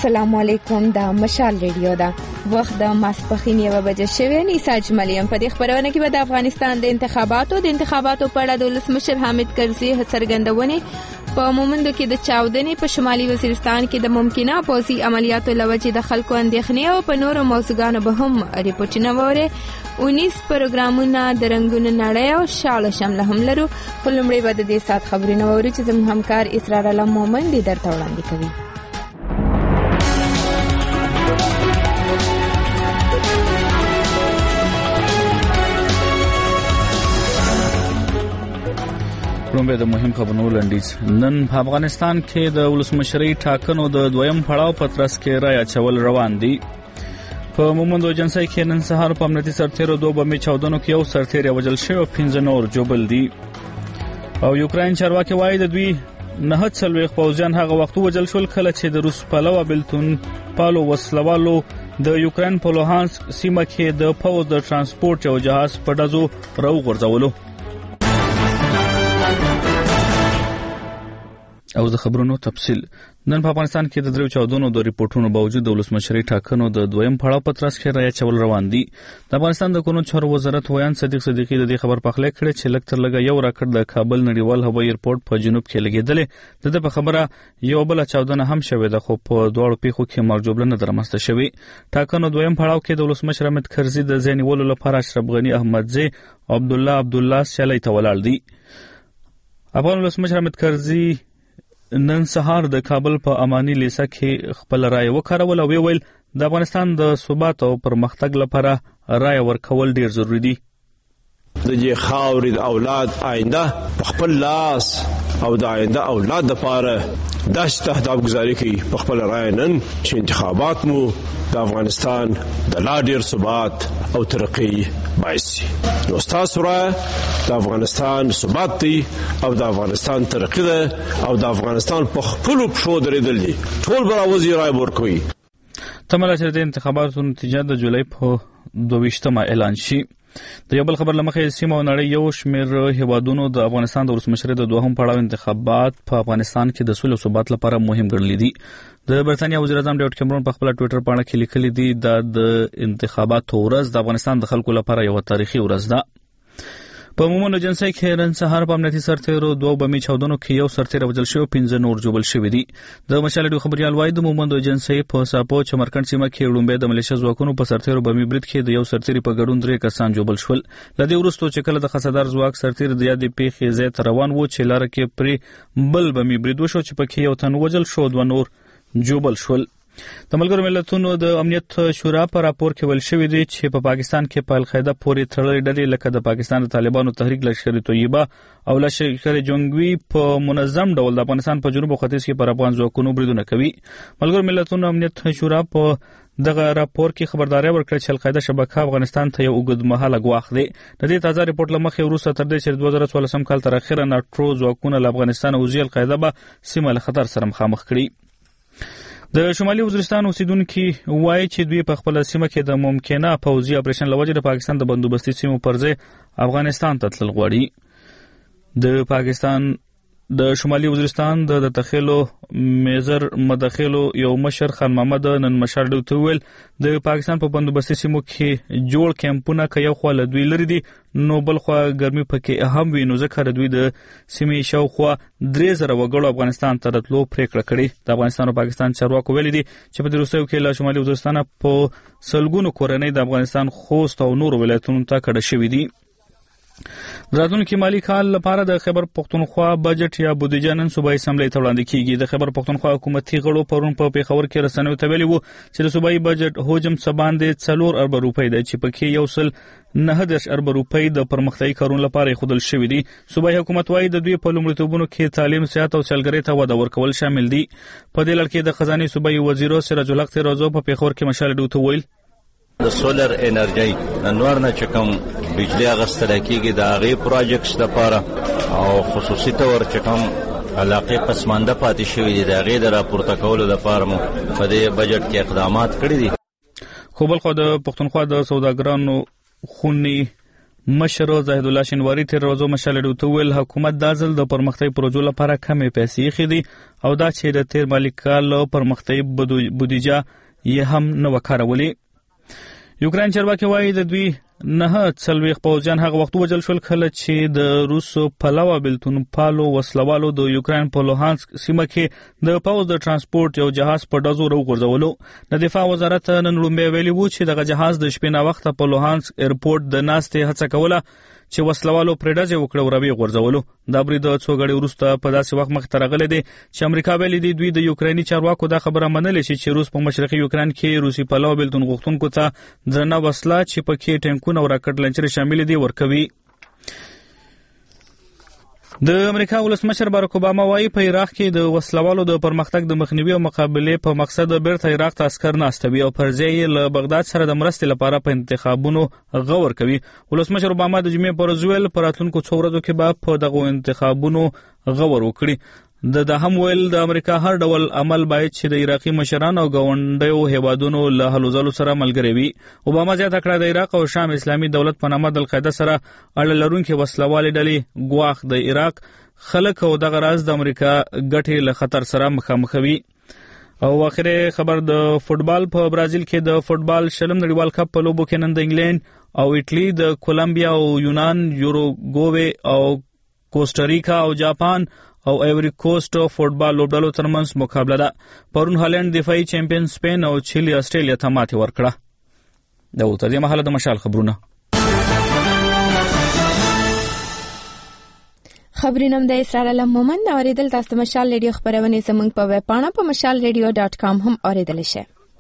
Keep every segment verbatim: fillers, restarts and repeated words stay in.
السلام علیکم. د مشال ریډیو دا وخت د ماسپخین یوه بجه شوی. نیسا اجملی هم په دې خبرونه کې به د افغانستان د انتخاباتو د انتخاباتو په اړه د ولسمشر حامد کرزي څرګندونې په مومندو کې د چاودنې په شمالي وزیرستان کې د ممکنه پوځي عملیاتو له وجې د خلکو اندېښنې او په نورو موضوعګانو به هم ریپورټونه واورئ. اونیس پروګرامونه د رنګونو نړۍ او شال شمله هم لرو. خو لومړی به د دې ساعت خبرونه واورو چې زموږ همکار اسرار الله مومن دې درته وړاندې کوي. لومړی د مهم خبرونو لنډیز. نن په افغانستان کې د ولسمشرۍ ټاکنو د دویم پړاو په ترڅ کې رایه اچول روان دي. په مومند ایجنسۍ کې نن سهار په امنیتي سرتیرو دوه بمي چاودنو کې یو سرتیر وژل شوی او پنځه نور جوبل دي. او یوکراین چارواکي وایي د دوی نه څلوېښت پوځیان هغه وخت وژل شول کله چې د روس پلوه بلتون پالو وسلوالو د یوکراین په لوهانسک سیمه کې د پوځ د ترانسپورت یو جهاز په ډزو راوغورځولو. او د خبرونو تفصیل. نن په افغانستان کې د دریو چاودنو د ریپورتونو باوجود د ولسمشرۍ ټاکنو د دویم پړاو په ترڅ کې رایه اچول روان دي. د افغانستان د قانون چارو وزارت ویان صدیق صدیقی د دې خبر پخلی کړی چې لږ تر لږه یو راکټ د کابل نړیوال هوایي ایرپورټ په جنوب کې لګېدلې. د ده په خبره یو بله چاودنه هم شوې ده خو په دواړو پیښو کې مرګ ژوبله نه رامنځته شوې. ټاکنو دویم پړاو کې د ولسمشر حامد کرزي د ځای نیولو لپاره اشرف غني احمدزی او عبدالله عبدالله سیالۍ ته ولاړ دي. افغان ولسمشر حامد کرزي نن سهار د کابل په اماني لیسه کې خپل رایه وکارول او ویل د افغانستان د ثبات او پرمختګ لپاره رایه ورکول ډیر ضروری دي. د دې خاورې د اولاد آینده په خپل لاس او د آینده اولاد لپاره داسې تهداب گذاري کوي په خپل رایه نن چې انتخابات مو د افغانستان د لا ډیر ثبات او ترقی باعث شي. نو ستاسو رایه د افغانستان ثبات دی او د افغانستان ترقی ده او د افغانستان په خپلو پښو درېدل دي. ټول به راوځي رایه ورکوي. تمه چې د انتخاباتو نتیجه د جولای په دوه ویشتمه اعلان شي. د یو بل خبر لمخې سیمه او نړۍ یو شمېر هیوادونو د افغانستان د ولسمشرۍ د دوهم پړاو انتخابات په افغانستان کې د سولې او ثبات لپاره مهم ګڼلي دي. د برتانیا وزیر اعظم ډیوډ کیمرون په خپل ټوئیټر باندې کې لیکلي دي دا د انتخاباتو ورځ د افغانستان د خلکو لپاره یو تاریخي ورځ ده. په مومند ایجنسۍ کې نن سهار په امنیتي سرتیرو دوه بمي چاودنو کې یو سرتیر وژل شوی او پنځه نور جوبل شوي دي. د مشال ډیو خبريال وایي د مومند ایجنسۍ په ساپو چمرکند سیمه کې لومبه د ملیشیا ځواکونو په سرتیرو بمي برید کې د یو سرتیر په ګډون درې کسان جوبل شول. لدې وروسته چې کله د خصدار ځواک سرتیر د یادې پیښې ځای ته روان وو چې لاره کې پرې بل بمي برید وشو چې پکې یو تن وژل شو دوه نور جوبل شول. د ملګرو ملتونو د امنیت شورا په راپور کې ویل شوی دی چې په پاکستان کې په القاعده پورې تړلې ډلې لکه د پاکستان د طالبانو تحریک لشکر طیبه او لشکر جنگوي په منظم ډول د افغانستان په جنوب او ختیځ کې پر افغان ځواکونو بریدونه کوي. ملګرو ملتونو امنیت شورا په دغه راپور کې خبرداري ورکړه چې القاعده شبکه افغانستان ته یو اوږدمهاله ګواښ دی. د دې تازه ریپورت له مخې وروسته تر دې چې دوه زره څوارلسم کال تر اخره ناټرو ځواکونه له افغانستان وځي القاعده به سیمه له خطر سره مخامخ کړي. د شمالي وزیرستان اوسیدونکي وایي چې دوی په خپل سیمه کې د ممکنه پوځي اپریشن لوجه د پاکستان د بندوبستي سیمو پر ځای افغانستان ته تلل غواړي. د پاکستان د شمالي وزیرستان د تخیلو میزر مداخلو یو مشر خان محمد نن مشر ډو ته ویل د پاکستان په بندوبستي سیمو کې جوړ کیمپونه که یو خوا له دوی لري دي نو بل خوا ګرمي پکې اهم وي نو ځکه دوی د سیمې شاوخوا درې زره وګړو افغانستان ته راتلو پریکړه کړې. د افغانستان او پاکستان چارواکو ویلي دي چې په دې وروستیو کې له شمالي وزیرستان په سلګونو کورنۍ د افغانستان خوست او نورو ولایتونو ته کډه شوي دي. د راتلونکي مالي کال لپاره د خیبر پښتونخوا بجټ یا بودیجه نن صوبایي اسمبلی ته وړاندې کیږي. د خیبر پښتونخوا حکومتي غړو پرون په پیښور کې رسنیو ته ویلي وو چې د صوبایي بجټ حجم څه باندې څلور اربه روپۍ دی چې پکې یو سل نهه دېرش اربه روپۍ د پرمختیایي کارونو لپاره ایښودل شوي دي. صوبایي حکومت وایي د دوی په لومړیتوبونو کې تعلیم، صحت او سیلګرۍ ته وده ورکول شامل دي. په دې لړ کې د خزانې صوبایي وزیر سراج الحق تیرازو په پیښور کې مشال ډو ته ویل د سولر انرژي نور نه چکم بجلی اغستل کېږي د هغې پروجیکټس لپاره او خصوصي تور چکم علاقې پسمانده پاتې شوي دي د هغې د راپورته کولو لپاره مو په دې بجټ کې اقدامات کړي دي. خو بل خو د پښتونخوا د سوداګرانو خونې مشر زاهد الله شینواری تیر ورځو مشال ډیو ته ویل حکومت د ځل د پرمختګ پروژو لپاره کمې پیسې خېدي او دا چې د تیر مالی کال پرمختګ بودیجه یې هم نه وکړولې. یوکرين چارواکي وایي د دوی نه څلويخ پوځیان هغه وخت وجل شول کله چې د روسو پلاوا بلتون پالو وسلوالو د یوکرين په لوهانسک سیمه کې د پوځ د ترانسپورت یو جهاز په ډزو وګرځولو. د دفاع وزارت نن لومبه ویلي وو چې دغه جهاز د شپې نه وخت په لوهانسک ایرپورټ د ناستې هڅه کوله چې وسلوالو پرې ډزې وکړي او روي غورځولو. دا برید څو غړي وروسته په داسې وخت مخ ته راغلی دی چې امریکا ویلي دی دوی د یوکریني چارواکو دا خبره منلې چې چې روس په مشرقي یوکرين کې روسي پلاوا بلتون غوښتونکو ته درنه وسله چې پکې ټینکونه او راکټ لنچر شامل دي ورکوي. د امریکا ولسمشر باراک اوباما وايي په عراق کې د وسلوالو د پرمختګ د مخنیوي او مقابله په مقصد بیرته عراق ته عسكر ناستوي او پر ځای له بغداد سره د مرستې لپاره په انتخابونو غور کوي. ولسمشر اوباما د جمعې پر ورځ ویل په راتلونکو څو ورځو کې به په دغه انتخابونو غور وکړي. د د هم ویل د امریکا هر ډول عمل باید چې د عراقي مشران او ګاونډیو هیوادونو له هلوځلو سره ملګری وي. اوباما زیاته کړه د عراق او شام اسلامي دولت په نامه د القاعده سره اړه لرونکي وسلوالې ډلې ګواښ د عراق خلک او دغه راز د امریکا ګټې له خطر سره مخامخوي. او اخره خبر د فوتبال په برازیل کې د فوتبال شلم نړیوال کپ په لوبو کې نن د انګلند او ایټلی د کولمبیا او یونان یوروګوي او کوسټاریکا او جاپان او ایوری کوسټ فوتبال لوبډلو ترمنځ مقابله ده. پرون هالند دفاعي چمپیون سپین او چیلی استرالیا ته ماتې ورکړه. دا و تر دې مهاله د مشال خبرونه. خبرونه د اسرائیل له مومن اوریدل تاسو مشال ریډیو خبرونه زموږ په ویب پاڼه په مشال ریډیو ډاټ کام هم اوریدل شئ.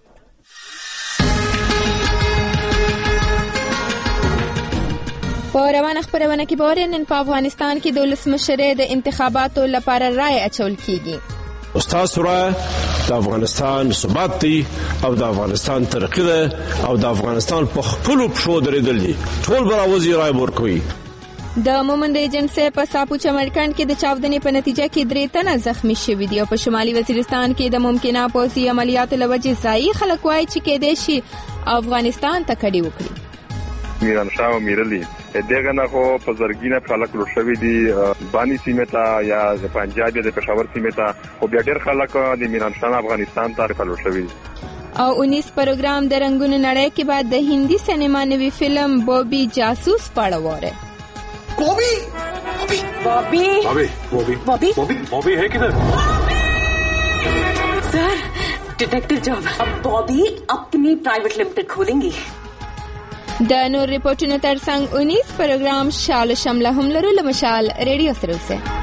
په روانه خبرونه کې به نن په افغانستان کې د ولسمشرۍ د انتخاباتو لپاره رائے اچول کیږي. استاد رائے د افغانستان ثبات دی او د افغانستان ترقی ده او د افغانستان په خپل پښو درېدل دي. ټول براوزي رائے ورکوي. د مومند ایجنسی په ساپو چمرکند کې د چاودنې په نتیجه کې درې تنه زخمی شوي دي او په شمالي وزیرستان کې د ممکنه پوځي عملیاتو لوجې ځایي خلک وایي چې کېدای شي افغانستان ته کډي وکړي. میران شاه او میرلی دغه نه خو په زرګینه خلک لور شوی دي بانی سیمه ته یا د پنجاب یا د پېښور سیمه ته خو بیا ډېر خلک د میران شاه افغانستان ته لور شوی دي. او انیس پروګرام د رنگونو نړۍ کې بعد د هندي سینما نوی فلم بوبی جاسوس پاړه وره. بوبی بوبی بوبی بوبی بوبی بوبی بوبی ہے کدھر؟ سر ڈیٹیکٹیو جاب. اب بوبی اپنی پرائیویٹ لمیٹڈ کھولیں گی. د نور ریپورټونو ترڅنګ اونیس پروګرام شال شمله هم لرو له مشال ریډیو سره اوسه.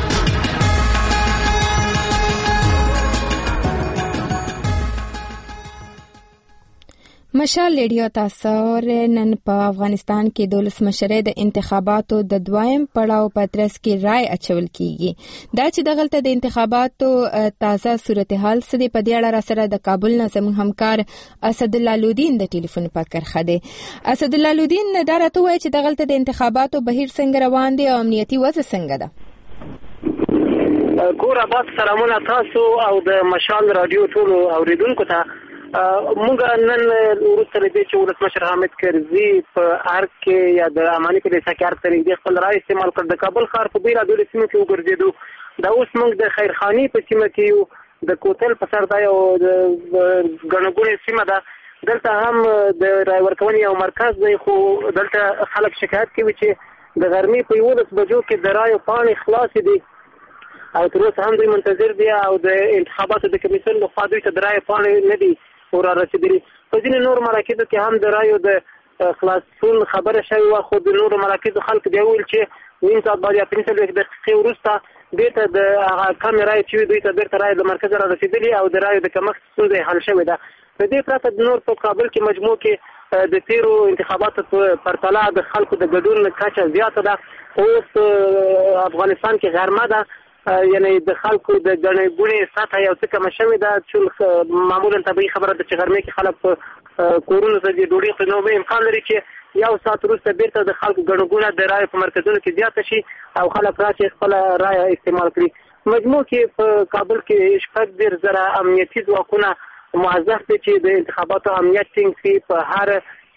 مشال ریډیو تاسو نن په افغانستان کې د ولسمشرۍ د انتخاباتو د دویم پړاو په ترڅ کې رائے اچول کیږي. دا چې دغلته د انتخاباتو تازه صورتحال سدي په دې اړه سره د کابل نه زموږ همکار اسد الله لودین د ټلیفون په کرخه دی. اسد الله لودین دا راته وایي چې دغلته د انتخاباتو بهیر څنګه روان دی او امنیتي وضع څنګه ده؟ ګور آباد سلامونه تاسو او د مشال رادیو ټول اوریدونکو ته. مونږ نن ورسره دې چې ولسمشر حامد کرزي په ارګ کې یا د اماني کلیسا کې ارګ ته نږدې خپل رائے استعمال کړ. د کابل ښار په بیلابېلو سیمو کې وګرځېدو. دا اوس مونږ د خیرخاني په سیمه کې یو، د کوتل په سر دا یو ګڼه ګوڼې سیمه ده. دلته هم د رائے ورکونې یو مرکز دی، خو دلته خلک شکایت کوي چې د غرمې په یولس بجو کې د رایو پاڼې خلاصې دي او تر اوسه هم دوی منتظر دي او د انتخاباتو د کمیسیون لخوا دوی ته د رایو پاڼې نه دي ورا رسیدلی. په ځینې نور مراکزو کې هم د رایو د خلاصون خبره شوې وه، خو د نورو مراکزو خلک بیا ویل چې نیم ساعت بعد یا پنځه څلوېښت دقیقې وروسته بېرته د هغه کمې رایې چې وي دوی ته بېرته رایې د مرکزه را رسېدلي او د رایو د کمښت ستونزه یې حل شوې ده. په دې پرته د نور په کابل کې مجموع کې د تیرو انتخاباتو په پرتله د خلکو د ګډون کچه زیاته ده. اوس افغانستان کې غرمه ده، یعنی د خلکو د ګڼې ګوڼې سطحه یو څه کمه شوې ده، چې معمولا طبیعي خبره ده چې غرمې کې خلک په کورونو ته د ډوډۍ خوري. نو امکان لري چې یو ساعت وروسته بیرته د خلکو ګڼه ګوڼه د رایو په مرکزونو کې زیاته شي او خلک راشي خپله رایه استعمال کړي. مجموع کې په کابل کې شپږ دېرش زره امنیتي ځواکونه موظف دي چې د انتخاباتو امنیت ټینګ کړي. په هر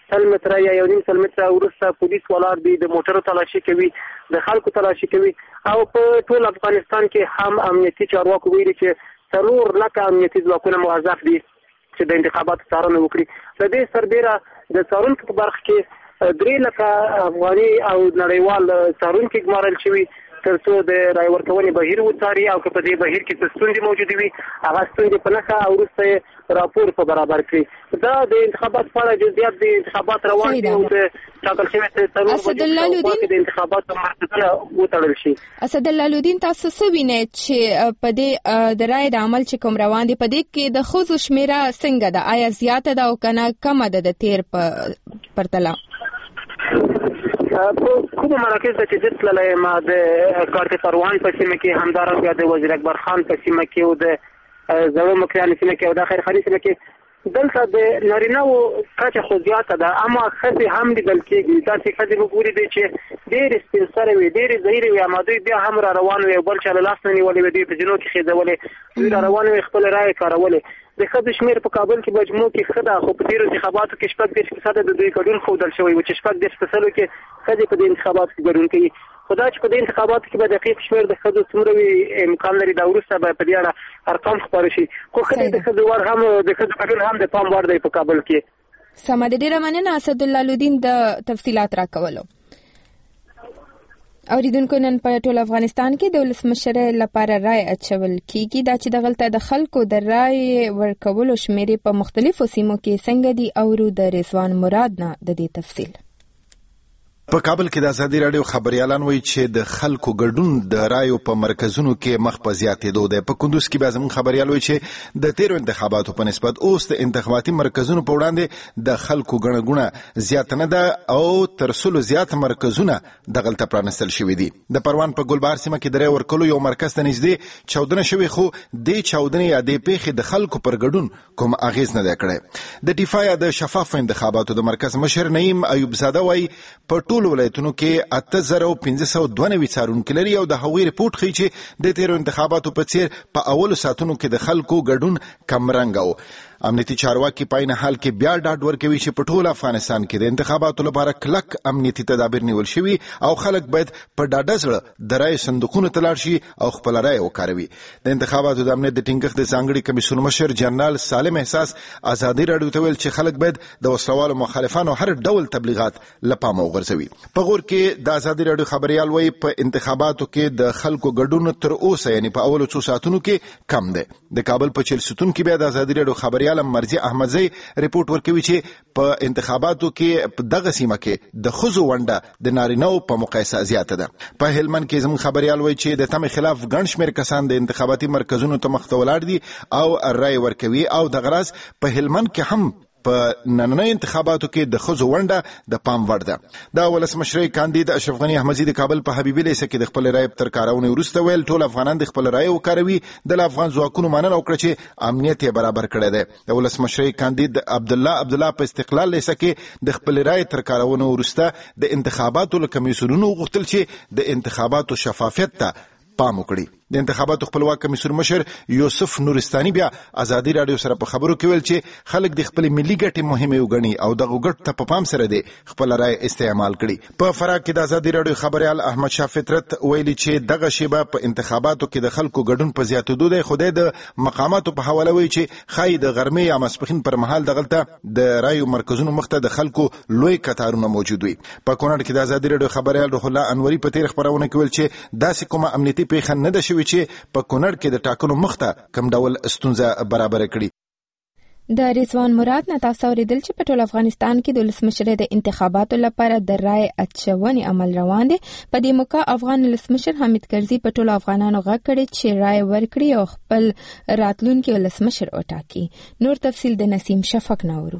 سل متره یا یو نیم سل متره وروسته پولیس ولاړ دي، د موټرو تلاشي کوي، د خلکو تلاشي کوي. او په ټول افغانستان کې هم امنیتي چارواکو ویلي چې څلور لکه امنیتي ځواکونه موظف دي چې د انتخاباتو څارنه وکړي. د دې سربیره د څارونکو په برخه کې درې لکه افغاني او نړیوال څارونکي ګمارل شوي تر څو د رای ورکونې بهیر وڅاري او که په دې بهیر کې څه ستونزې موجودې وي هغه ستونزې په نښه او وروسته راپور په برابر کړي. دا د انتخاباتو په اړه جزئیات د انتخابات روان دي او د ټاکل شوي څلور بجو د انتخاباتو مرکزونه وتړل شي. اسدالله لودین، تاسو څه وینئ چې په دې د رای د عمل چې کوم روان دي په دې کې د ښځو شمیره څنګه ده؟ آیا زیاته ده او که نه کمه ده د تیر په پرتله؟ کومه مراکز ته چې زه تللی یم د کارت پروان په سیمه کې، همدارنګه د وزیر اکبر خان په سیمه کې او د زړو مکریانو سیمه کې او د خیرخاني سیمه کې، دلته د نارینه‌وو کچه خو زیاته ده، اما ښځې هم لیدل کېږي. داسې ښځې وګوري دي چې ډېرې سپین سرې وي، ډېرې زهیرې وي، اما دوی بیا هم را روان وي او بل چا له لاس نه نیولې وي، دوی په زینو کې خېځولې، دوی را روان وي خپلې رایې کارولې. د ښځو شمېر په کابل کې مجموع کې ښه ده، خو په تېرو انتخاباتو کې شپږ دېرش فیصده د دوی ګډون ښودل شوی و چې شپږ دېرش فیصدو کې ښځې په دې انتخاباتو کې ګډون کوي. خو دا چې په دې انتخاباتو کې به دقیق شمېر د ښځو څومره وي امکان لري دا وروسته به په دې اړه ارقام خپاره شي. خو ښځې د ښځو ور هم د ښځو ګډون هم د پام وړ دی په کابل کې. سمه ده، ډېره مننه اسدالله لودین د تفصیلات راکولو. اوریدونکو، نن په ټول افغانستان کې د ولسمشر لپاره رای اچول کیږي. دا چې دغلته د خلکو د رای ورکولو شمیرې په مختلفو سیمو کې څنګه دي او د رضوان مراد نه د دې تفصیل. په کابل کې د ازادي راډیو خبريالان وایي چې د خلکو ګډون د رایو په مرکزونو کې مخ په زیاتېدو دی. په کندوز کې به زموږ خبريال وایي چې د تیرو انتخاباتو په نسبت اوس د انتخاباتي مرکزونو په وړاندې د خلکو ګڼه ګوڼه زیات نه ده او تر سلو زیات مرکزونه دغلته پرانستل شوي دي. د پروان په ګلبهار سیمه کې د رای ورکولو یو مرکز ته نږدې چاودنه شوې، خو دې چاودنې یا دې پیښې د خلکو پر ګډون کوم اغیز نه دی کړی. د دفاع د شفاف انتخاباتو د مرکز مشر نعیم ایوب زاده وایي په ټولو ولایتونو کې اته زره پنځه سوه دوه نوي څارونکي لري او د هغوی رپورټ ښیي چې د تیرو انتخاباتو په څیر په اولو ساعتونو کې د خلکو ګډون کمرنګه و. امنیتي چارواکي په عین حال کې بیا ډاډ ورکوي چې په ټول افغانستان کې د انتخاباتو لپاره کلک امنیتي تدابیر نیول شوي او خلک باید په ډاډه زړه د رای صندوقونو ته لاړ شي او خپل رای وکاروي. د انتخاباتو د امنیت د ټینګښت د ځانګړي کمیسیون مشر جنرال سالم احساس ازادي راډیو ته ویل چې خلک باید د وسلوالو مخالفانو هر ډول تبلیغات له پامه وغورځوي. په غور کې د ازادي راډیو خبريال وایي په انتخاباتو کې د خلکو ګډون تر اوسه یعنی په اولو څو ساعتونو کې کم دی. د کابل په چهلستون کې بیا د ازادي راډیو خبريال مرزي احمدزی رپورټ ورکوي چې په انتخاباتو کې په دغه سیمه کې د ښځو ونډه د نارینه‌و په مقایسه زیاته ده. په هلمند کې زموږ خبريال وایي چې د تمې خلاف ګڼ شمېر کسان د انتخاباتي مرکزونو ته مخ ته ولاړ دي او رای ورکوي او د غراض په هلمند کې هم په نننۍ انتخاباتو کې د ښځو ونډه د پام وړ ده. د ولسمشرۍ کاندید اشرف غني احمدزي د کابل په حبیبي لیسه کې د خپل رای تر کارونې وروسته ویل ټول افغانان د خپل رای وکاروي. د افغان ځواکونو مننه وکړه چې امنیت یې برابر کړی دی. د ولسمشرۍ کاندید عبدالله عبدالله په استقلال لیسه کې د خپل رای تر کارونې وروسته د انتخاباتو له کمیسیونونو وغوښتل چې د انتخاباتو شفافیت ته پام وکړي. د انتخاباتو خپلواک کمیسیون مشر یوسف نورستاني بیا ازادي راډیو سره په خبرو کې ویل چې خلک د خپل ملي ګټې مهمه وګڼي او دغه ګټ ته په پام سره دي خپل رای استعمال کړي. په فراه کې د ازادي راډیو خبريال احمد شاه فطرت ویلي چې دغه شیبه په انتخاباتو کې د خلکو ګډون په زیاتېدو دی، خو د مقاماتو په حواله وایي چې ښایي د غرمې یا ماسپښین پر مهال دغلته د رایو مرکزونو مخ ته د خلکو لوی کتارونه موجود وي. په کونړ کې د ازادي راډیو خبريال روح الله انوري په تیر خبرونه کې ویل چې داسې کومه امنیتي پیښه نه ده چې په کونړ کې د ټاکنو مخته کم ډول ستونزه برابر کړي. د رضوان مراد نه تاسو اوریدل چې په ټول افغانستان کې د ولسمشر د انتخاباتو لپاره د رای اچونې عمل روان دی. په دې موقع افغان ولسمشر حامد کرزي په ټول افغانانو غږ کړی چې رای ورکړي او خپل راتلونکي ولسمشر وټاکي. نور تفصیل د نسیم شفق نورو.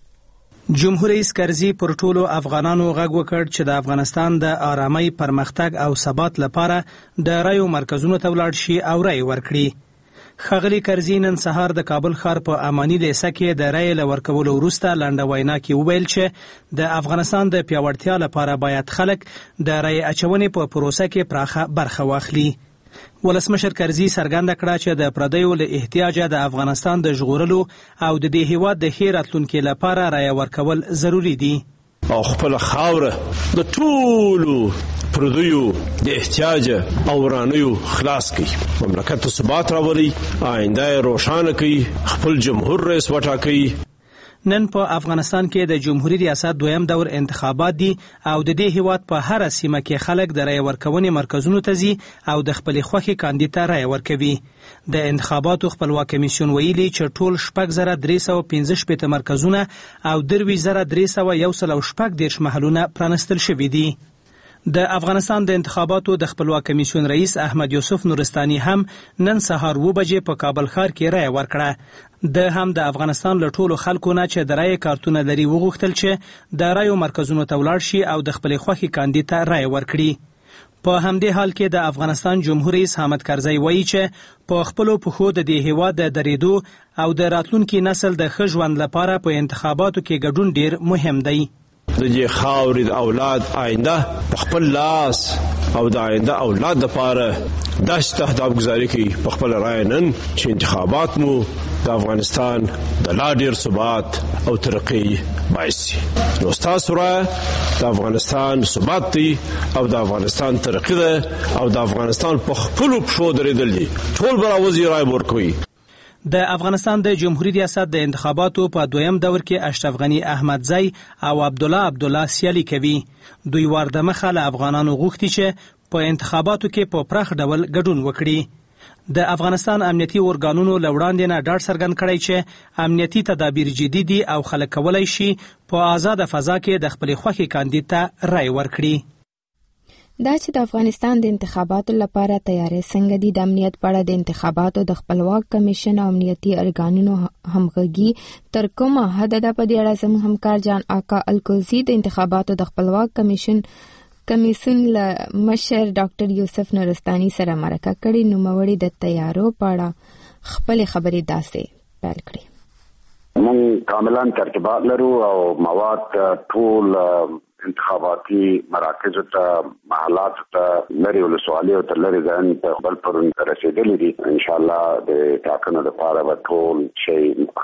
جمهور رئیس کرزي پر ټولو افغانانو غږ وکړ چې د افغانستان د آرامۍ، پرمختګ او ثبات لپاره د رایو مرکزونو ته ولاړ شي او رای ورکړي. ښاغلي کرزي نن سهار د کابل ښار په اماني لیسه کې د رای له ورکولو وروسته لنډه وینا کې وویل چې د افغانستان د پیاوړتیا لپاره باید خلک د رای اچونې په پروسه کې پراخه برخه واخلي. ولسمشر کرزي څرګنده کړه چې د پردیو له احتیاجه د افغانستان د ژغورلو او د دې هیواد د ښې راتلونکي لپاره رایه ورکول ضروري دي. او خپل خاوره د ټولو پردیو د احتیاج او ورانیو خلاص کړي، مملکت ته ثبات راولي، آینده روښانه کړي، خپل جمهور رئیس وټاکي. نن په افغانستان کې د جمهوریت ریاست دویم دور انتخابات دي او د دې هیواد په هر سیمه کې خلک د رای ورکونې مرکزونو ته ځي او د خپل خوښې کاندید ته رای ورکوي. د انتخاباتو خپلواک کمیسیون ویلي چې ټول شپږ زره درې سوه پنځه شپېته مرکزونه او درویشت زره درې سوه یو سل او شپږ دېرش محلونه پرانستل شوي دي. د افغانستان د انتخاباتو د خپلواک کمیسیون رئیس احمد یوسف نورستاني هم نن سهار اوه بجې په کابل ښار کې رای ورکړه. د هم د افغانستان له ټولو خلکو نه چې د رای کارتونه لري وغوښتل چې د رایو مرکزونو ته ولاړ شي او د خپلې خوښې کاندید ته رای ورکړي. په همدې حال کې د افغانستان جمهور رئیس حامد کرزي وایي چې په خپلو پښو د دې هیواد د درېدو او د راتلونکي نسل د ښه ژوند لپاره په انتخاباتو کې ګډون ډیر مهم دی. د دې خاورې د اولاد آینده په خپل لاس او د آینده اولاد لپاره داسې تهداب گذاري کوي په خپل رای نن چې انتخابات مو د افغانستان د لا ډیر ثبات او ترقی باعث شي. نو ستاسو رای د افغانستان ثبات دی او د افغانستان ترقی ده او د افغانستان په خپلو پښو درېدل دي. ټول به راوځي رای ورکوي. د افغانستان د جمهوریت ریاست د انتخاباتو په دویم دور کې اشرف غنی احمدزی او عبدالله عبدالله سیالي کوي. دوی وار د مخه له افغانانو غوښتي چې په انتخاباتو کې په پراخ ډول ګډون وکړي. د افغانستان امنیتي ارګانونو له وړاندې نه ډاډ څرګند کړی چې امنیتي تدابیر جدي دي او خلک کولی شي په آزاده فضا کې د خپلې خوښې کاندید ته رای ورکړي. دا چې د افغانستان د انتخاباتو لپاره تیاری څنګه دي، د امنیت په اړه د انتخاباتو د خپلواک کمیشن او امنیتي ارګانونو همغږي تر کومه حده ده، په دې اړه زموږ همکار جان آقا الکوزي د انتخاباتو د خپلواک کمیشن کمیسیون له مشر ډاکټر یوسف نورستاني سره مرکه کړې. نوموړي د تیارو په اړه خپلې خبرې داسې پیل کړې. موږ کاملا ترتیبات لرو او مواد ټول انتخاباتي مراکز ته محلات ته لري ولسوالۍ ته لري ځان په خپل پرون رسیدلې دي. ان شاء الله د ټاکنو لپاره به ټول شی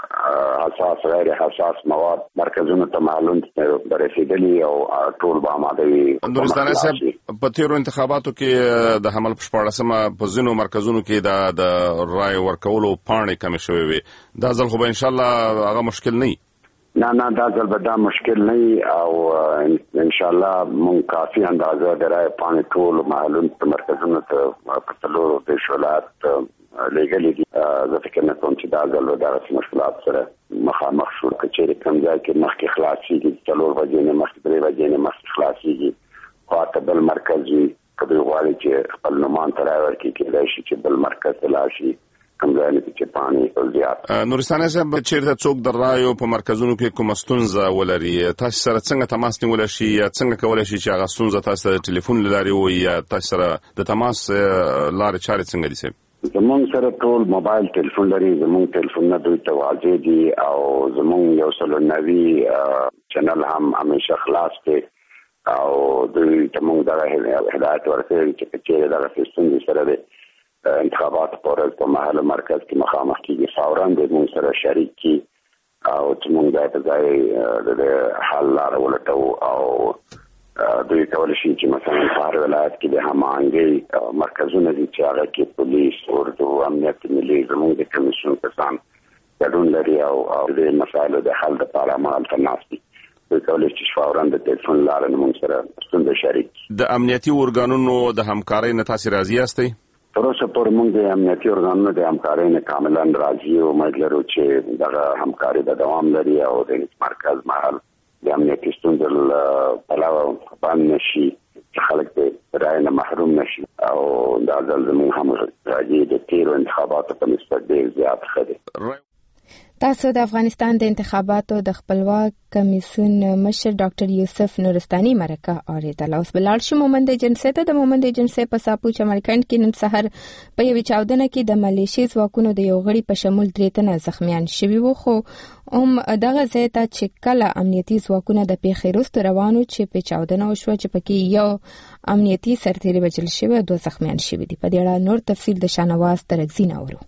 حساس غیر حساس مواد مرکزونو ته معلوم رسیدلې او ټول به آماده وي. نورستاني صاحب، په تیرو انتخاباتو کې د حمل په شپاړسمه په ځینو مرکزونو کې د رای ورکولو پاڼې کمې شوې وي. دا ځل خو به ان شاء الله هغه مشکل نه وي. نه نه دا ځل به دا مشکل نه او ان شاء الله مونږ کافي اندازه د رای پاڼې ټول معلوم مرکزونو ته په څلورو دیرشو ولایت لېږلي دي. زه فکر نه کوم چې دا ځل به دغسې مشکلات سره مخامخ شو. که چېرې کوم ځای کې مخکې خلاصېږي، څلور بجې نه مخکې درې بجې نه مخکې خلاصېږي، خواته بل مرکز وي، که دوی غواړي چې خپل نومان ته رای ورکړي، کېدای شي چې بل مرکز ته لاړ شي. نورستاني صاحب، چیرته څوک د رایو په مرکزونو کې کومه ستونزه ولري، تاسو سره څنګه تماس نیول شي یا څنګه کولی شي چې هغه ستونزه تاسو د ټلیفون له لارې وي یا تاسو سره د تماس لارې چارې څنګه دي صاحب؟ زمونږ سره ټول موبایل ټلیفون لري. زمونږ ټلیفونونه دوی ته واضح دي او زمونږ یو سل نوي چینل هم همیشه خلاص دی او دوی ته مونږ دغه هدایت ورکوي چې چیرې دغه ستونزې سره دی انتخابات پر په محل مرکز کې مخامخ کېږي، فوراً د موږ سره شریک کی او چې موږ ځای په ځای د حل لاره ولټوو او دوی کولی شي چې مثلا په هر ولایت کې د هماهنګۍ مرکزونه دي چې هغه کې پولیس، اردو، امنیت ملي، زموږ د کمیسیون کسان ګډون لري او د مسایلو د حل لپاره همالته ناست دي. دوی کولی شي فوراً د ټلیفون لارې موږ سره ستونزه شریک کړي. د امنیتي ارګانونو د همکارۍ نه تاسې راضي یاستئ؟ تر اوسه پورې موږ د امنیتي ارګانونو د همکارۍ نه کاملا راضي یو. امید لرو چې دغه همکاري به دوام لري او د مرکز محل د امنیتي ستونزو له پلوه بند نه شي، چې خلک د رایې نه محروم نه شي او دا ځل زموږ همغږي د تېرو انتخاباتو په نسبت ډېر زیات ښه دی. تاسو د افغانستان د انتخاباتو د خپلواک کمیسیون مشر ډاکټر یوسف نورستاني مرکه اوریدل. اوس بلال شو مومند جنسي ته د مومند جنسي په ساپو چمرکند کې نن سحر په یوه چاودنه کې د ملیشي ځواکونو د یو غړي په شمول درې تنه زخمیان شوي وو، خو هم دغه ځای ته چې کله امنیتي ځواکونه د پیښې وروسته روانو چې په چاودنه وشوه چې پکې یو امنیتي سرتیری وژل شوی او دوه زخمیان شوي دي. په دې اړه نور تفصیل د شانواز ترکزین اورو.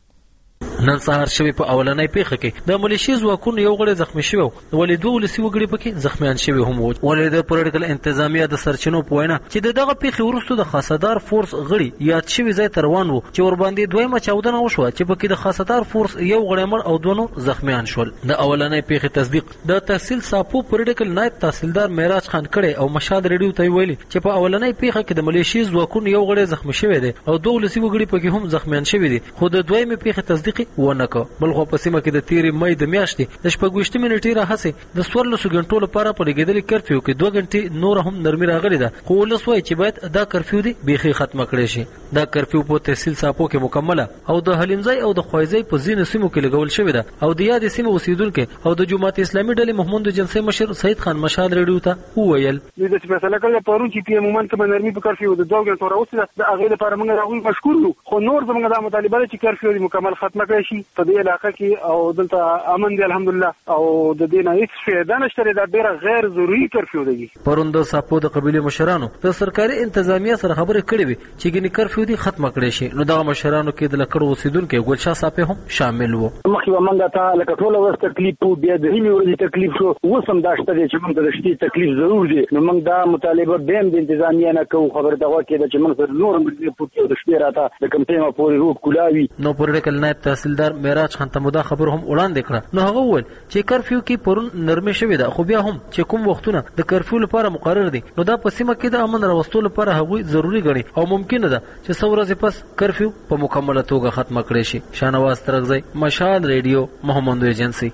نن سهار شوی په اولنۍ پیښه کې د ملیشي ځواکونو یو غړی زخمی شوی ولې دوه ولسي وګړي پکې زخمیان شوي هم وو. ولې د پولیټیکل انتظامیه د سرچینو په وینا چې د دغه پیښې وروسته د خاصدار فورس غړي یاد شوي ځای ته روان وو چې ور باندې دویمه چاودنه وشوه چې پکې د خاصدار فورس یو غړی مړ او دوه نور زخمیان شول. د اولنۍ پیښې تصدیق د تحصیل ساپو پولیټیکل نائب تحصیلدار معراج خان کړي او مشهد ریډیو ته ویلي چې په اولنۍ پیښه کې د ملیشي ځواکونو یو غړی زخمی شوی دی او دوه ولسي وګړي پکې هم زخمیان شوي دي، خو د دویمه پیښې تصدیق ونه کړ. بلخو په سیمه کې د تیرې مې د میاشتې د شپږویشتمې نیټې راهیسې د څوارلسو غنټو لپاره په لګېدلې کرفیو کې دوه غنټې نور هم نرمي راغلې ده، خو ولس وایي چې باید دا کرفیو دی بیخي ختمه کړی شي. دا کرفیو په تحصیل ساپو کې مکمله او د حلیمځای او د خوایځای په ځینو سیمو کې لګول شوې ده او د یادې سیمې اوسیدونکو او د جماعت اسلامي ډلې محمود جنسي مشر سید خان مشال ریډیو ته وویل د فیصله کړل پرون چې په مومنت کې نرمي په کرفیو د دوه غنټو راوځي د هغه لپاره موږ راغلي مشکور یو، خو نور زموږ د مطالبه چې کرفیو دی مکمل ختمه کړی شي په دې علاقه کې او دلته امن دی الحمدلله او د دې نه هیڅ فایده نشته. دا ډیره غیر ضروري کرفیو دی. پرون د ساپو د قبیلې مشرانو د سرکاري انتظامیه سره خبرې کړې وي چې ګنې کرفیو دی ختمه کړی شي. نو دغه مشرانو کې د لکړو اوسیدونکو ګلشاه صاحب هم شامل وو. مخکې ومنګه ته لکه ټول ورځ تکلیف وو، بیا د هیمې ورځې تکلیف شو، اوس هم دا شته چې موږ د شتي تکلیف ضرور دی. نو موږ دا مطالبه بیم د انتظامیه نه کوو، خبره دغه کې چې موږ سره نور هم پوتو د شپې راته د کمپېما پورې روب کولاوي. نو پولیټیکل نائب تحصیلدار معراج خان ته مدا خبر هم وړاندې کړه. نو هغه وویل چې کرفیو کې پرون نرمي شوې ده، خو بیا هم چې کوم وختونه د کرفیو لپاره مقرر دي نو دا په سیمه کې د امن راوستلو لپاره هغوی ضروری ګڼي او ممکنه ده چې څو ورځې پس کرفیو په مکمله توګه ختمه کړي شي. شانواز ترکزی، مشال ریډیو، محمد ایجنسی.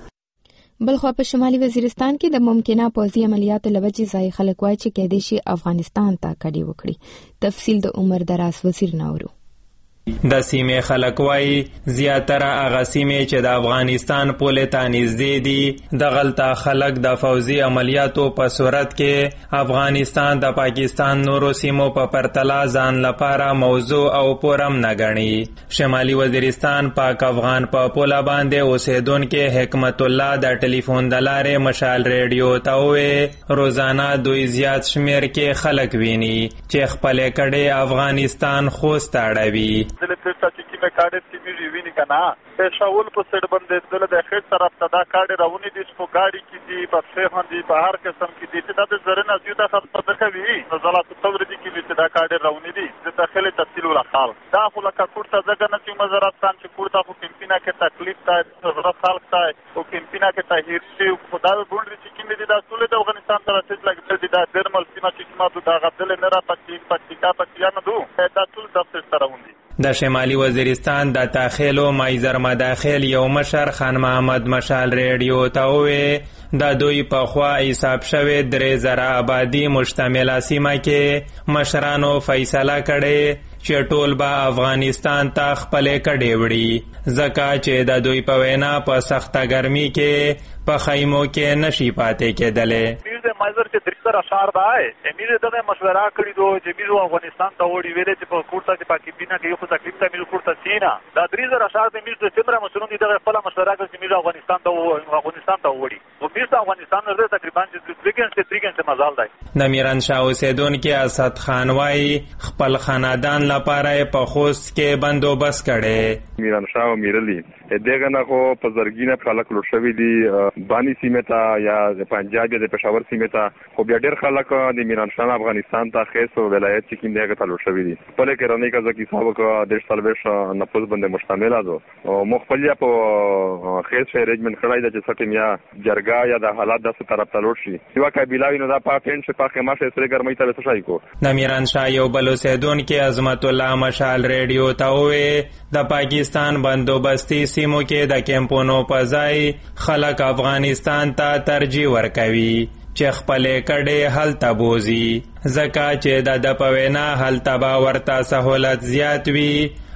بلخو په شمالي وزیرستان کې د ممکنه پوځي عملیاتو لوجې ځای خلک وایي چې کېدای شي افغانستان ته کډي وکړي. تفصیل د عمر دراز وزیر ناورو. د سیمې خلک وایي زیاتره هغه سیمې چې د افغانستان پولې ته نږدې دي دغلته خلک د فوځي عملیاتو په صورت کې افغانستان د پاکستان نورو سیمو په پرتله ځان لپاره موضوع او پورم نه ګڼي. شمالي وزیرستان پاک افغان په پوله باندې اوسیدونکي حکمت الله د ټلیفون د لارې مشال ریډیو ته وویل روزانه دوی زیات شمیر کې خلک ویني چې خپلې کډې افغانستان خوست اړوي. دل پرتا چې کیمه کاډر چې میږي ویني کنه پېښول په سړ باندې دل د خېټ طرف ته دا کاډر راونی دي په ګاډي کې دي په څه باندې په هر قسم کې دي چې دا زرنه زیاته خبره ده کوي نزلات تصور دي کې چې دا کاډر راونی دي د داخله تفصیل ولا خال دا خو لکه کوړه ځګه نه چې مزارستان چې کوړه په کمپینا کې تکلیف ته زړه خلک ته او کمپینا کې تاهیر شي خدای بونډري چې کیمه دي دا ټول د افغانستان سره چې لګل دي دا درمل سیمه چې ما دا غدل نه را پکې پکې پکې نه دو دا ټول دفتر سره وندي. د شمالي وزیرستان د تاخیل او مایزر مداخل یو مشر خان محمد مشال ریډیو ته وویل د دوی په خوا حساب شوی درې زره آبادي مشتمله سیمه کې مشرانو فیصله کړې چې ټول به افغانستان ته خپلې کډې وړي ځکه چې د دوی په وینا په سخته ګرمي کې په خیمو کې نشي پاتې کېدلی. مایزر چې درې زره اشعار ده امیر دغه مشوره کړې دو چې میرو افغانستان ته وړي ویلې چې په کوړه کې پاکستان کې یو څه تکلیف ته میرو کوړه سینا دا درې زره اشعار د میرو څومره مسلمان دي دغه خپل مشوره کړې چې میرو افغانستان ته افغانستان ته وړي او میرو افغانستان نه تقریبا چې تریګن څه تریګن څه مزال دی. د میران شاه اوسیدونکو اسد خان وايي خپل خاندان لپاره په خوست کې بندوبست کړي. میران شاه میرلی دغه نه خو په زرګینه خلک لور شوی دي بانی سیمه ته یا د پنجاب یا د پېښور سیمه ته خو بیا ډېر خلک د میران شاه افغانستان ته خیس او ولایت چې کوم دغه ته لور شوی دي په لکه رانی کا ځکه حساب کا د سالويش نفوذ باندې مشتمل ده او مخفلیه په خیس ارینجمنت کړای د چې سټیم یا جرګه یا د حالات د طرف ته لور شي یو قبیله نو دا په پین چې په خماشه سره ګرمۍ ته وسه شي کو. د میران شاه یو بل اوسیدونکو عظمت الله مشال ریډیو ته وویل د پاکستان بندوبستي سیمو کې د کیمپونو په ځای خلک افغانستان ته ترجیح ورکوي چې خپلې کډې هلته بوزي ځکه چې د د په وینا هلته به ورته سهولت زیات وي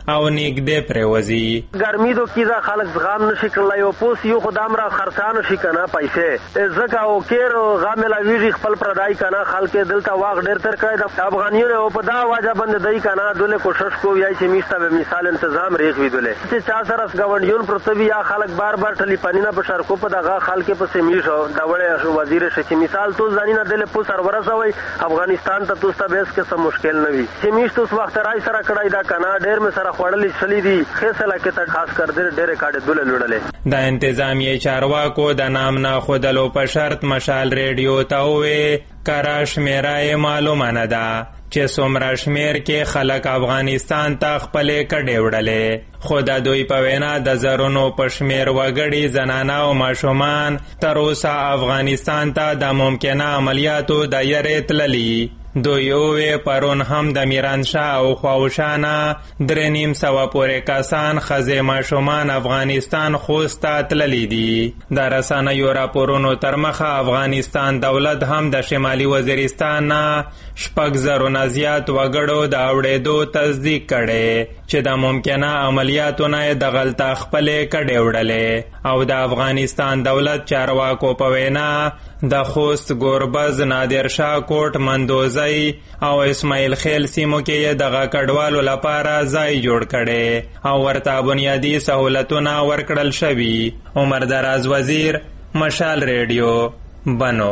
او نږدې پرېوځي. ګرمي دو کیدا خلک زغام نشي کولای او پوس یو خدام را خرڅان شي کنه پیسې زکه او کیر غامل ویږي خپل پردای کنه خلک دلته واغ ډیر تر کړی د افغانیو او په دا واجب بند دای کنه دله کوشش کو یای چې میسته به مثال تنظیم ریخ وی دله چې چا سره غونډیون پرتوی یا خلک بار بار ټلیفونونه په شرکو په دغه خلک په سیمیشو دا وړه وزیر شي مثال تو ځانینه دله په سر ورسوي افغانستان ته توسته به اس کې سم مشکل نه وي چې میشته اوس وخت راي سره کړای دا کنه ډیر مې سره خړلې شلې دي خېسله کې ته خاص کر دې ډېر کاډه دله لړلې. د انتظامیه چارواکو د نام نه خودلو په شرط مشال ریډیو ته وې کراش میرای معلومه نه ده چې څومره شمیر کې خلک افغانستان ته خپلې کډې وړلې خو د دوی په وینا د زرونو په شمیر وګړي زنانه او ماشومان تر اوسه افغانستان ته د ممکنه عملیاتو د یرې تللي. دوی وې پرون هم د میرانشاه او خواوشانه درې نیم سوه پورې کسان ښځې ماشومان افغانستان خوست ته تللي دي. د رسنیو راپورونو تر مخه افغانستان دولت هم د شمالي وزیرستان نه شپږ زرو نه زیات وګړو د اوړېدو تصدیق کړی چې د ممکنه عملیاتو نه یې د غلطه خپلې کډې وړلې او د افغانستان دولت چارواکو په وینا د خوست ګوربز نادرشاه کوټ مندوزی او اسماعیل خیل سیمو کې دغه کډوالو لپاره ځای جوړ کړي او ورته بنیادی سہولتونه ورکړل شوي. عمر دراز وزیر مشال ریډیو بنو.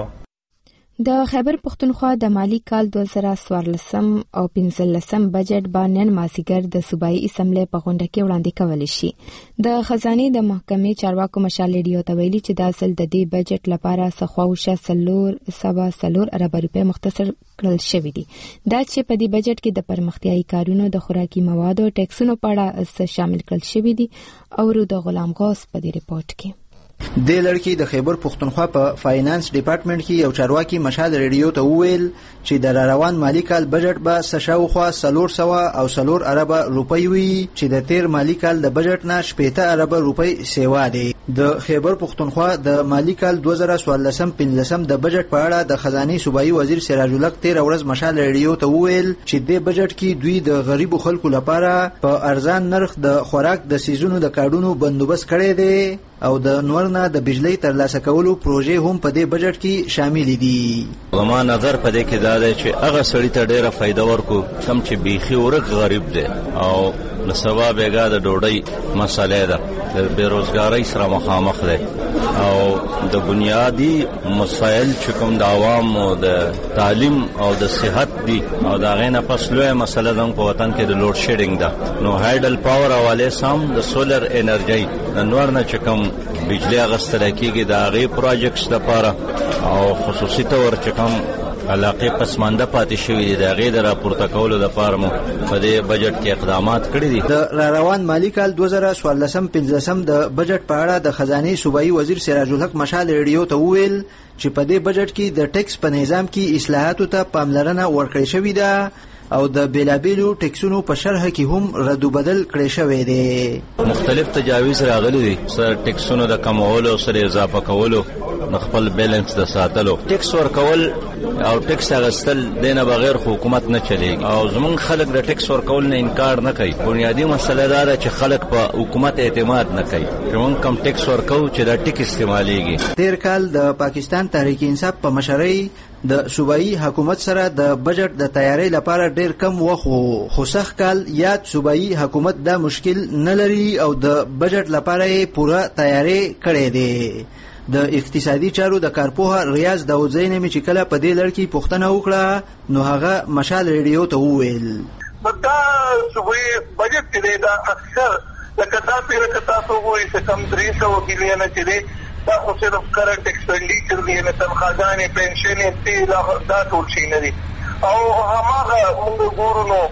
د خیبر پختونخوا د مالی کال دوه زره څوارلسم او پنځلسم بجټ باندې نن مازیګر د صوبایي اسمبلی په غونډه کې وړاندې کول شي. د خزانې د محکمې چارواکو مشال ریډیو ته ویلي چې دا ځل د دې بجټ لپاره سخواوشه سلور سوا سلور ارب روپۍ مختصر کړل شوې دي. دا چې په دې بجټ کې د پرمختیايي کارونو د خوراکي موادو ټیکسونو په اړه شامل کړل شوې دي او د غلام غوث په دې ریپورت کې د لړکی د خیبر پختونخوا په فاینانس ډپارټمنټ کې یو چارواکي مشال ریډیو ته وویل چې د روان مالی کال بجټ به سشاوخوا سلور سوا او سلور ارب روپۍ وي چې د تیر مالی کال د بجټ نه شپېته ارب روپۍ سیوا دي. د خیبر پختونخوا د مالی کال دوه زره څوارلسم پنځلسم د بجټ په اړه د خزانې صوبایي وزیر سراج الحق تیر ورځ مشال ریډیو ته وویل چې د بجټ کې دوی د غریبو خلکو لپاره په ارزان نرخ د خوراک د سیزونو د کارډونو بندوبست کړی دی او د نور نه د بجلی ترلاسه کولو پروژې هم په دې بجټ کې شامل دي. زما نظر په دې کې دا دی چې هغه سړی ته ډیره فایده ورکو کم چې بیخي ورک غریب دی او له سبا بیګا د ډوډۍ مسله ده د بیروزګارۍ سره مخامخ دی او د بنیادی مسایل چې کوم د عوامو د تعلیم او د صحت دي او دا غینه پس لوی مسله ده په وطن کې د لوډ شیډینګ ده نو هایډل پاور حواله سم د سولر انرژي د نور نه چې کوم بجلی اغستل کېږي د هغې پروجیکټس لپاره او خصوصي طور چې کوم علاقې پسمانده پاتې شوي دي د هغې د راپورته کولو لپاره مو په دې بجټ کې اقدامات کړي دي. د را روان مالی کال دوه زره څوارلسم پنځلسم د بجټ په اړه د خزانې صوبایي وزیر سراج الحق مشال ریډیو ته وویل چې په دې بجټ کې د ټیکس په نظام کې اصلاحاتو ته پاملرنه ورکړې شوې ده او د بیلابیلو ټیکسونو په شرح کې هم رد بدل کړی شوی دی. مختلف تجاویز راغلي دي سره ټیکسونو د کمولو سره اضافه کولو د خپل بیلانس د ساتلو ټیکس ورکول او ټیکس اغستل دینه بغیر حکومت نه چلیږي او زمونږ خلک د ټیکس ورکول نه انکار نه کوي. بنیادی مسله دا ده چې خلک په حکومت اعتماد نه کوي چې مونږ کم ټیکس ورکو چې دا ټیک استعمالیږي. تیر کال د پاکستان تحریک انصاف په مشرۍ د صوبایي حکومت سره د بجټ د تیاری لپاره ډیر کم وخت خو سخت کال یاد صوبایي حکومت دا مشکل نه لري او د بجټ لپاره پوره تیاری کړی دی. د اقتصادي چارو د کارپوه ریاض داودزی نه چې کله په دې لړ کې پوښتنه وکړه نو هغه مشال ریډیو ته وویل دا صوبایي بجټ دی دا اکثر لکه تاسو یې کتا ته وایي چې کم درې سوه بلیونه چې دی دا خو صرف کرنٹ ایکسپینډیچر دی نه تنخواګانې پنشنې تیل دا ټول شي نه دي او هماغه موږ ګورو نو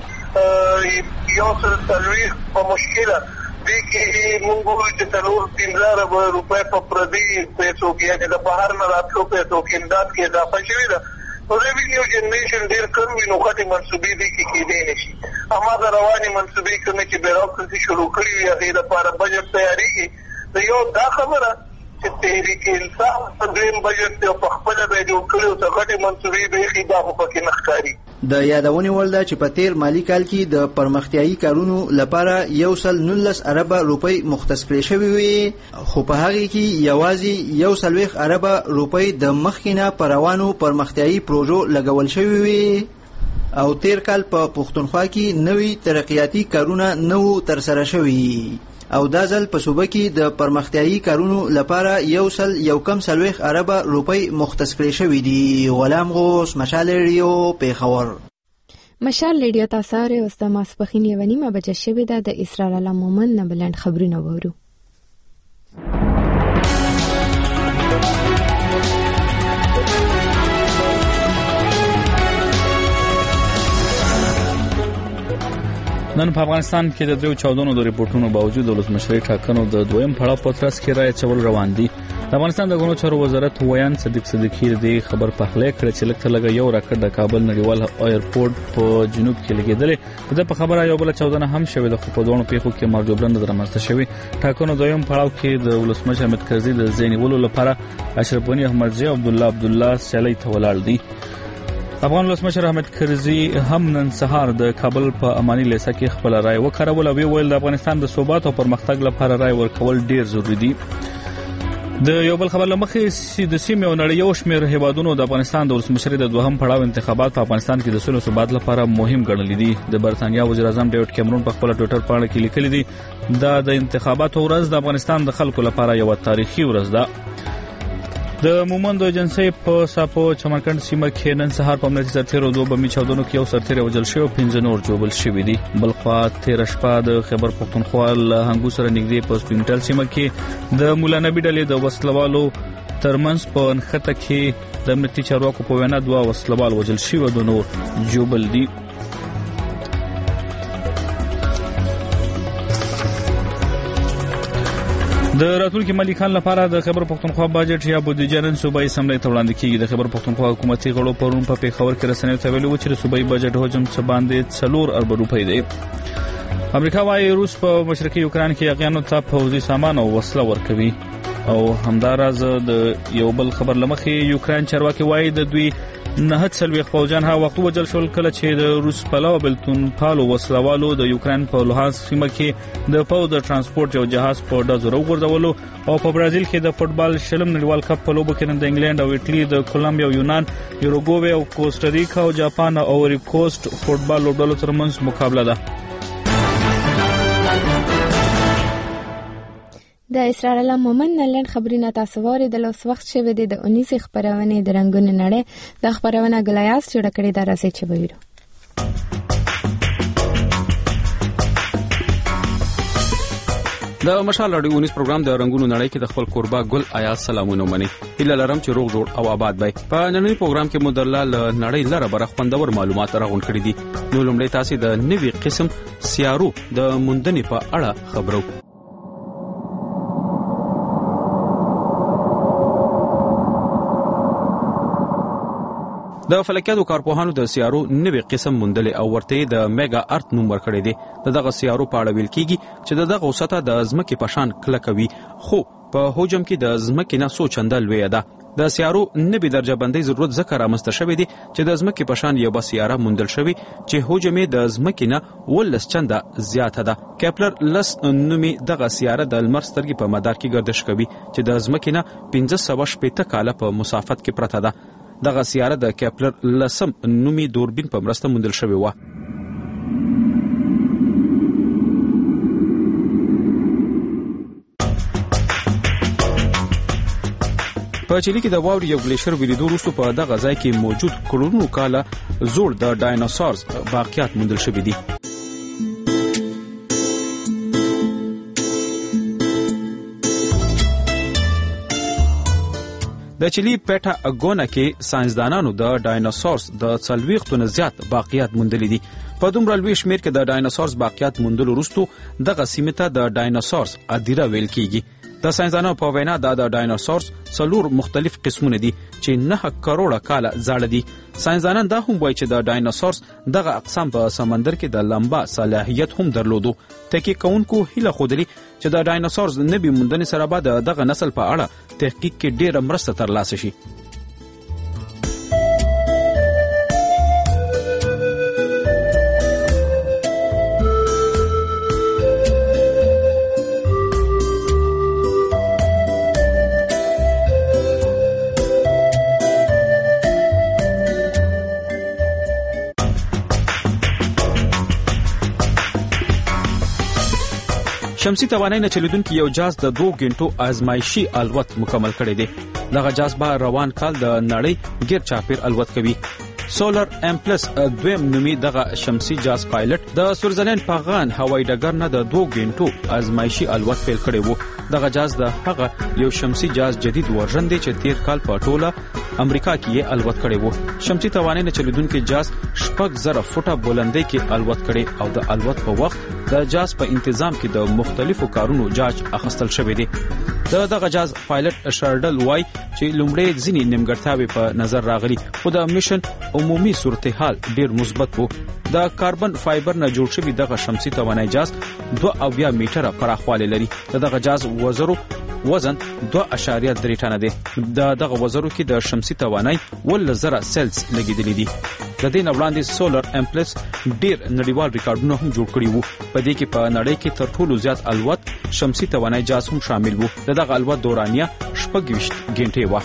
یو سل څلوېښت په مشکله دې کې موږ چې څلور پنځه اربه روپۍ په پردي پیسو کې یعنې د بهر نه راتلو پیسو کې امداد کې اضافه شوې ده نو ریونیو جنریشن ډېر کم وي نو غټې منصوبې دې کې کېدی نه شي. هماغه روانې منصوبې کومې چې بیروکراسي شروع کړي وي هغې لپاره بجټ تیارېږي. د یو دا خبره چې تحریک انصاف په دویم بجټ کې په خپله به یې جوړ کړي او څه غټې منصوبې به یې دا خو پکې نه ښکاري. د یادونې وړ ده چې په تیر مالی کال کې د پرمختیایي کارونو لپاره یو سل نولس اربه روپۍ مختص کړې شوې وي، خو په هغې کې یوازې یو څلوېښت اربه روپۍ د مخکې نه په روانو پرمختیایي پروژو لګول شوې وي او تیر کال په پښتونخوا کې نوي ترقیاتي کارونه نه وو ترسره شوي او دا ځل په صوبه کې د پرمختیایي کارونو لپاره یو سل یو کم څلوېښت اربه روپۍ مختص کړې شوې دي. غلام غوث، مشال ریډیو، پیښور. مشال ریډیو تاسو اورئ. اوس د ماسپښین یوه نیمه بجه شوې ده. د اسرار الله مومن نه بلند خبرونه وورو. نن په افغانستان کې د دریو چاودنو د ریپورتونو باوجود د ولسمشرۍ ټاکنو د دویم پړاو په ترڅ کې رایې اچول روان دي. د افغانستان د ګڼو چارو وزارت ویان صدیق صدیقی د خبر پخلی کړ چې لکه لګ یو راکټ د کابل نړیوال ایرپورټ په جنوب کې لګیدل. د په خبره یو بل چاودنه هم شوې د خو په دوه پیښو کې مرګ جبران درمسته شوی. ټاکنو دویم پړاو کې د ولسمشر حامد کرزي د زینولو لپاره اشرف غنی احمدزی او عبد الله عبد الله سیالي ته ولاړ دي. افغان ولسمشر حامد کرزي هم نن سهار د کابل په اماني لیسه کې خپل رائے وکړول او ویل د افغانستان د ثبات او پرمختګ لپاره رائے ورکول ډیر ضروری دي. د یو بل خبر لمخې د سیمې او نړۍ یو شمېر هیوادونو د افغانستان د ولسمشرۍ د دوهم پړاو انتخابات په افغانستان کې د سولې او ثبات لپاره مهم ګڼل دي. د برتانیا وزیر اعظم ډیوډ کیمرون په خپل ټوئیټر پاڼه کې لیکلي دي دا د انتخاباتو ورځ د افغانستان د خلکو لپاره یو تاریخي ورځ ده. د مومند ایجنسی په ساپو چمرکند سیمه کې نن سهار په امنیتي سرتیرو دوه بمي چاودنو کې یو سرتیر وژل شوی او پنځه نور ژوبل شوي دي. بل خوا تېره شپه د خیبر پښتونخوا له هنګو سره نږدې په سپینټل سیمه کې د مولا نبي ډلې د وسلوالو ترمنځ په نښته کې د امنیتي چارواکو په وینا دوه وسلوال وژل شوي او دوه نور ژوبل دي. د راتلونکي مالی کال لپاره د خیبر پښتونخوا بجټ یا بودیجه نن صوبایي اسمبلی ته وړاندې کیږي. د خیبر پښتونخوا حکومتي غړو پرون په پیښور کې رسنیو ته ویلي و چې د صوبایي بجټ حجم څه باندې څلور اربه روپۍ دی. امریکا وايي روس په مشرقي یوکران کې یاغیانو ته پوځي سامان او وسله ورکوي او همداراز د یو بل خبر لمخې یوکران چارواکي وايي د دوی نه څلوېښت پوځیان هغه وخت وژل شول کله چې د روس پلوه بلتون پالو وسلوالو د یوکران په لوهانسک سیمه کې د پوځ د ترانسپورت یو جهاز په ډزو وغورځولو او په برازیل کې د فوتبال شلم نړیوال کپ په لوبو کې نن د انګلند او ایټالي د کولمبیا او یونان یوروګوي او کوسټاریکا او جاپان او اوري کوست فوتبال لوبډلو ترمنځ مقابله ده. د اسرار الله مومن نن خبرونه تاسو واورېدل. اوس وخت شوی دی د اونیسې خبرونه د رنگونو نړۍ د خبرونه ګلایاس جوړ کړی دا راځي چې ویرو. د مشال رادیو اونیس پروګرام د رنگونو نړۍ کې د خپل قربا ګل آیا سلامونه مني. هیله لرم چې روغ جوړ او آباد وي. په نننی پروګرام کې مدلل نړۍ لره بر خوندور معلومات راغون کړي دي. نو لومړی تاسو د نوي قسم سیارو د موندنې په اړه خبرو. د فلکیاتو کارپوهانو د سیارو نوې قسم موندلې او ورته د میگا ارت نوم ورکړی دی. دغه سیارو په اړه ویل کیږي چې دغه سطح د ځمکې په شان کلکوي خو په حجم کې د ځمکې نه څو چنده لوی ده. د سیارو نوې درجه بندۍ ضرورت ځکه رامنځته شوی دی چې د ځمکې په شان یو سیاره موندل شوی چې حجم یې د ځمکې نه ولس چنده زیاته ده. کیپلر لس نومي دغه سیاره د لمر سترګې په مدار کې گردش کوي چې د ځمکې نه پنځه سوه شپېته کاله په مسافت کې پرته ده. دغه سیاره د کیپلر لسم نومي دوربین په مرسته موندل شوې و. په چیلي کې د واوري یو ګلیشر ولیدو وروسته په دغه ځای کې موجود کروڑونو کاله زوړ د ډایناسورز باقیات موندل شوي دي. د چیلي پیټا اګونا کې ساينسدانانو د ډایناسورز د څلوېښتو نه زیات باقیات موندلي دي. په دومره لوی شمېر کې د ډایناسورز باقیات موندلو وروسته دغه سیمې ته د ډایناسورز ادیره ویل کیږي. د ساينسدانانو په وینا دا د ډایناسورز څلور مختلف قسمونه دي چې نه کروڑه کاله زاړه دي. ساينسدانان دا هم وایي چې د ډایناسورز دغه اقسام په سمندر کې د لمبا صلاحیت هم درلودو. تحقیق کوونکو هیله خوده چې د ډایناسورز نوي موندنې سره به دغه نسل په اړه تحقیق کې ډېره مرسته ترلاسه شي. شمسي توانایي نه چلیدونکي یو جاز د دوه غنټو آزمایشي الوت مکمل کړی دی. دغه جاز به روان کال د نړۍ غیر چاپیر الوت کوي. سولر ام پلس دویم نومي دغه شمسي جاز پایلټ د سویټزرلند په غان هوایي ډګر نه د دوه غنټو آزمایشي الوت پیل کړی وو. دغه جاز د هغه یو شمسي جاز جدید ورژن دی چې تیر کال په ټوله امریکا کې الوت کړی وو. شمسي توانایي نه چلیدونکي جاز شپږ زره فوټه بلندۍ کې الوت کړي او د الوت په وخت د جاز په انتظام کې د مختلفو کارونو جاج اخیستل شوی دی. د دغه جاز پایلټ شارډل وای چې لومړی ځینې نیمګړتیاوې په نظر راغلي خو د میشن عمومي صورتحال ډیر مثبت وو. د کاربن فایبر نه جوړ شوی دغه شمسي توانایي جاز دوه اویا میټره پراخوالی لري. دغه جاز وزرو وزن دوه اشاریه درې ټنه دی. د دغه وزرو کې د شمسي توانایي ول زره سیلز لګیدلې دي. د دې نه وړاندې سولر ام پلس ډیر نړیوال ریکارډونه هم جوړ کړي وو. په دې کې په نړۍ کې تر ټولو زیات الوت شمسي توانایي جاز هم شامل وو. دغه الوت دورانیه شپږ ویشت غنټې وه.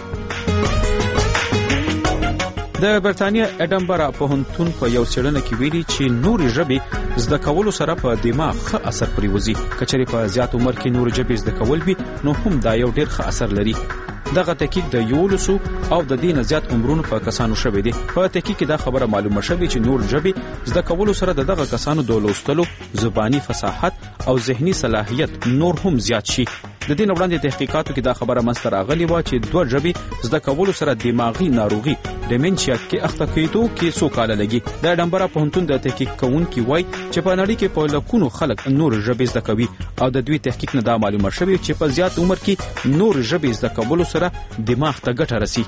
د برتانیا اډنبرا پوهنتون په یو څېړنه کې ویلي چې نورې ژبې زده کولو سره په دماغ ښه اثر پرېوځي. که چېرې په زیات عمر کې نورې ژبې زده کول وي نو هم دا یو ډېر ښه اثر لري. دغه تحقیق د یولسو او د دې نه زیات عمرونو په کسانو شوی دی. په تحقیق کې دا خبره معلومه شوې چې نور ژبې زده کولو سره د دغه کسانو د لوستلو زبانی فصاحت او ذهني صلاحیت نور هم زیات شي. د دې نه وړاندې تحقیقاتو کې دا خبره منځته راغلې وه چې دوه ژبې زده کولو سره دماغي ناروغي ډیمنشیا کې اخته کېدو کې څو کاله لګي. د اډنبرا پوهنتون د تحقیق کوونکي وایي چې په نړۍ کې په لکونو خلک نور ژبې زده کوي او د دوی تحقیق نه دا معلومه شوې چې په زیات عمر کې نور ژبې زده کولو سره دماغ ته ګټه رسي.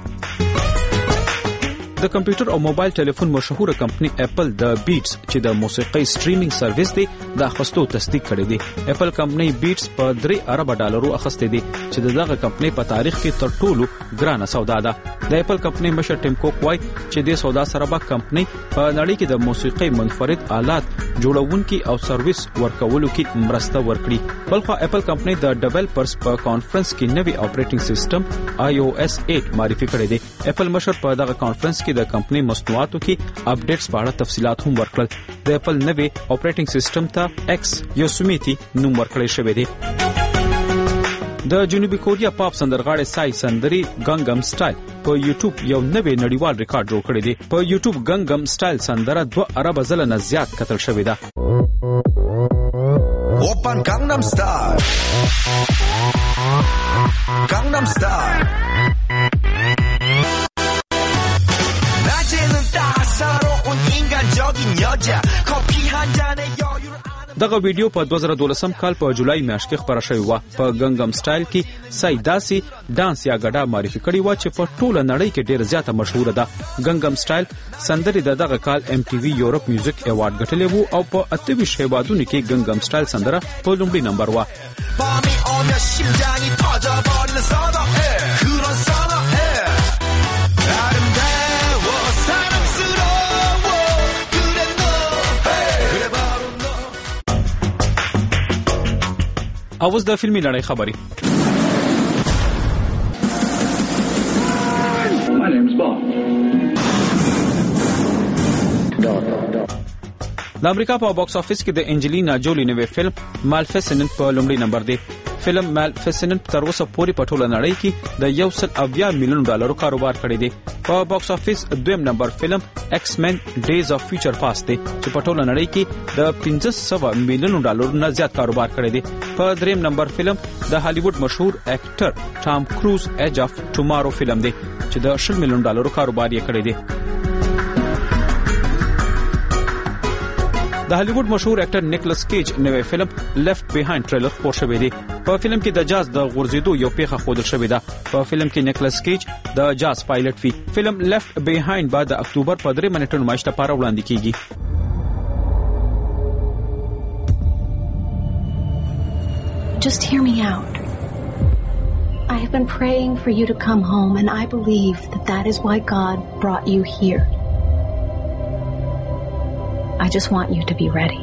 د کمپیوټر او موبایل ټلیفون مشهوره کمپنی اپل د بیټس چې د موسیقۍ سټریمینګ سرویس دی د اخیستو تصدیق کړی دی. اپل کمپنی بیټس په درې اربه ډالرو اخیستی دی چې دغه کمپنی په تاریخ کې تر ټولو ګرانه سودا ده. د اپل کمپنی مشر ټیم کوک وایي چې د سودا سره به کمپنی په نړۍ کې د موسیقۍ منفرد آلات جوړونکي او سرویس ورکولو کې مرسته ورکړي. بلخو اپل کمپنی د ډیولپرز په کانفرنس کې نوی اپریټینګ سیستم آی او اس اټ معرفي کړی دی. اپل مشر په دغه کانفرنس کې د کمپنی مصنوعاتو کې اپډیټس په اړه تفصيلات هم ورکړل. د اپل نوی اپریټینګ سیستم ته ایکس یوسمیتی نوم ورکړی شوی دی. د جنوبي کوریا پاپ سندرغاړي سای سندري ګنګم سټایل په یوټیوب یو نوی نړیوال ریکارډ جوړ کړی دی. په یوټیوب ګنګم سټایل سندره دوه اربه ځله نه زیات کتل شوې ده. Oppan Gangnam Style Gangnam Style 낮에는 따사로운 인간적인 여자 커피 한 잔에 여유를 دغه ویډیو په دوه زره دولسم کال په جولای میاشت کې خبره شوې وه. په ګنګم سټایل کې سای داسي ډانس یا ګډا معرفي کړې وه چې په ټوله نړۍ کې ډېره زیاته مشهوره ده. ګنګم سټایل سندرې د دغه کال ایم ټي وي یورپ میوزیک ایوارډ ګټلی وو او په اته ویشت هیوادونو کې ګنګم سټایل سندره په لومړي نمبر وه. اوس د فلمي لړۍ خبري. د امریکا په باکس افیس کې د انجلینا جولی نوې فلم مالفیسننت په لومړي نمبر دی. فلم مالفیسننت تر اوسه پورې په ټوله نړۍ کې د یو سل اویا میلیون ډالرو کاروبار کړی دی. په باکس افیس دویم نمبر فلم ایکس مین ډیز اف فیوچر پاست دی چې په ټوله نړۍ کې د پنځه سوه میلیون ډالرو نه زیات کاروبار کړی دی. په دریم نمبر فلم د هالیوډ مشهور اکټر ټام کروز ایج اف ټومارو فلم دی چې د شل میلیون ډالرو کاروبار یې کړی دی. د هالیوډ مشهور اکټر نیکلس کیج نوې فلم لیفت بیهایند ټریلر خپور شوی دی. په فلم کې د جاز د غورځېدو یو پیښه ښودل شوې ده. په فلم کې نیکلس کیج د جاز پایلټ وي. فلم لیفت بیهایند بعد د اکتوبر په درې منټو نمایش لپاره وړاندې کیږي. Just hear me out. I have been praying for you to come home, and I believe that that is why God brought you here. I just want you to be ready.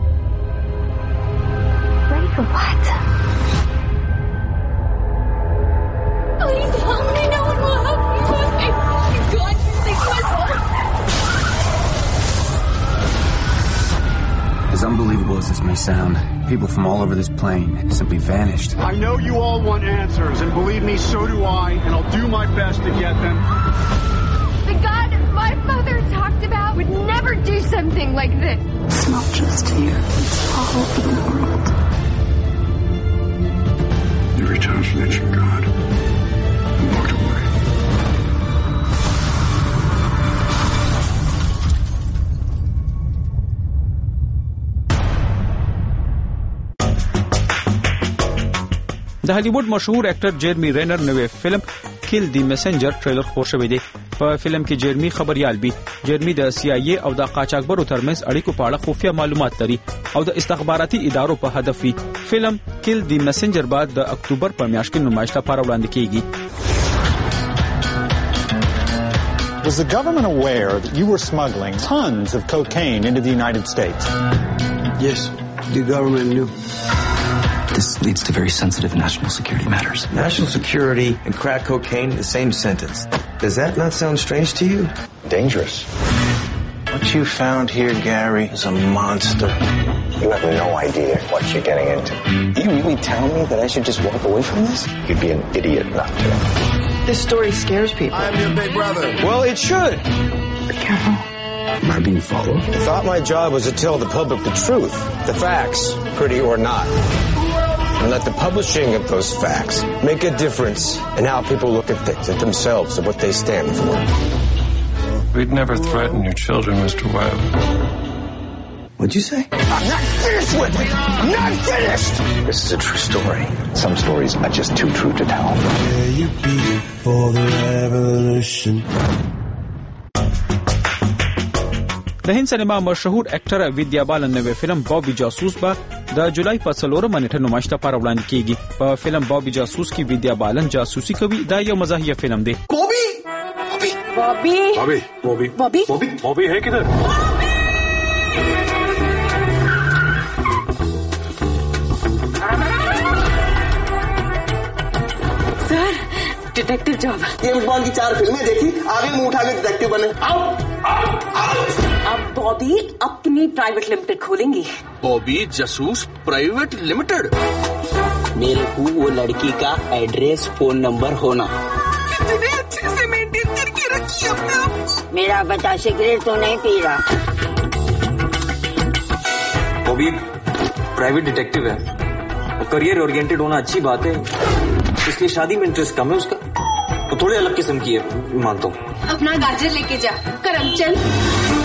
Ready for what? Please help me. No one will help me. Please, God, you think myself. As unbelievable as this may sound, people from all over this plane simply vanished. I know you all want answers, and believe me, so do I, and I'll do my best to get them. The God my father talked about would never do something like this. It's not just here. It's all over the world. Every time she mentioned God, I walked away. د هالیوډ مشهور اکټر جیرمی رینر نوې فلم کیل دی میسنجر ټریلر خپور شوی دی. په فلم کې جیرمی خبريال بي. جیرمی د سی آی ای او د قاچاقبرو ترمنځ اړیکو په اړه خفیه معلومات لري او د استخباراتي ادارو په هدف وي. فلم کیل دی میسنجر بعد د اکتوبر په میاشت کې نمایش لپاره وړاندې کیږي. Was the government aware that you were smuggling tons of cocaine into the United States? Yes, the government knew. This leads to very sensitive national security matters. National security and crack cocaine, the same sentence. Does that not sound strange to you? Dangerous. What you found here, Gary, is a monster. You have no idea what you're getting into. You really tell me that I should just walk away from this? You'd be an idiot not to. This story scares people. I'm your big brother. Well, it should. Be careful. Am I being followed? I thought my job was to tell the public the truth, the facts, pretty or not. And let the publishing of those facts make a difference in how people look at things, at themselves, and what they stand for. We'd never threaten your children, Mister Webb. What'd you say? I'm not finished with it! I'm not finished! This is a true story. Some stories are just too true to tell. Will you be for the revolution? د هند سینما مشهور اکټر ویدیا بالن نوې فلم بابي جاسوس به د جولای په څلورمه نیټه نمایش لپاره وړاندې کیږي. په فلم بابي جاسوس کې ویدیا بالن جاسوسي کوي. دا یو مزاحیه فلم دی. بابي بابي بابي بابي بابي بابي بابي بابي ہے کدھر؟ Sir detective job. James Bond की चार फिल्में देखी, आगे मुंह उठा के डिटेक्टिव बने. आओ आओ आओ. अब बॉबी अपनी प्राइवेट लिमिटेड खोलेंगी. बॉबी जासूस प्राइवेट लिमिटेड. मेरे को वो लड़की का एड्रेस फोन नंबर होना. कितने अच्छे से मेंटेन करके रखी अपने आप. मेरा बच्चा सिगरेट तो नहीं पी रहा. बॉबी प्राइवेट डिटेक्टिव है, करियर ओरिएंटेड होना अच्छी बात है, इसलिए शादी में इंटरेस्ट कम है उसका, तो थोड़ी अलग किस्म की है, मानता हूँ. अपना गाजर लेके जा करमचंद.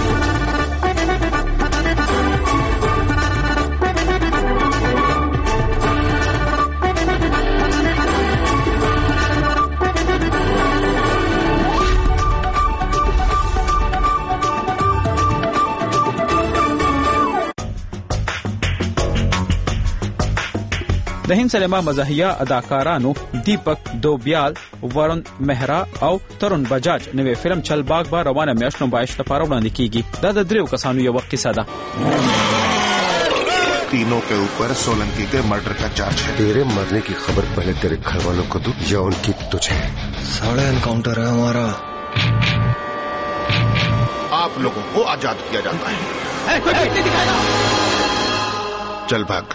د هند سینما مزاحیه اداکارانو دیپک دوبیال، ورن مهرا او ترون بجاج نوې فلم چل باغ به روانه میاشت نمایش لپاره وړاندې کیږي. دا د دریو کسانو یو قصه ده. तीनों के ऊपर सोलंकी के मर्डर का चार्ज है. तेरे मरने की खबर पहले तेरे घर वालों को दो या उनकी तुझे. साड़ा एनकाउंटर है हमारा. आप लोगों को आजाद किया जाता है. कोई बैठने दिखाएगा. चल भाग.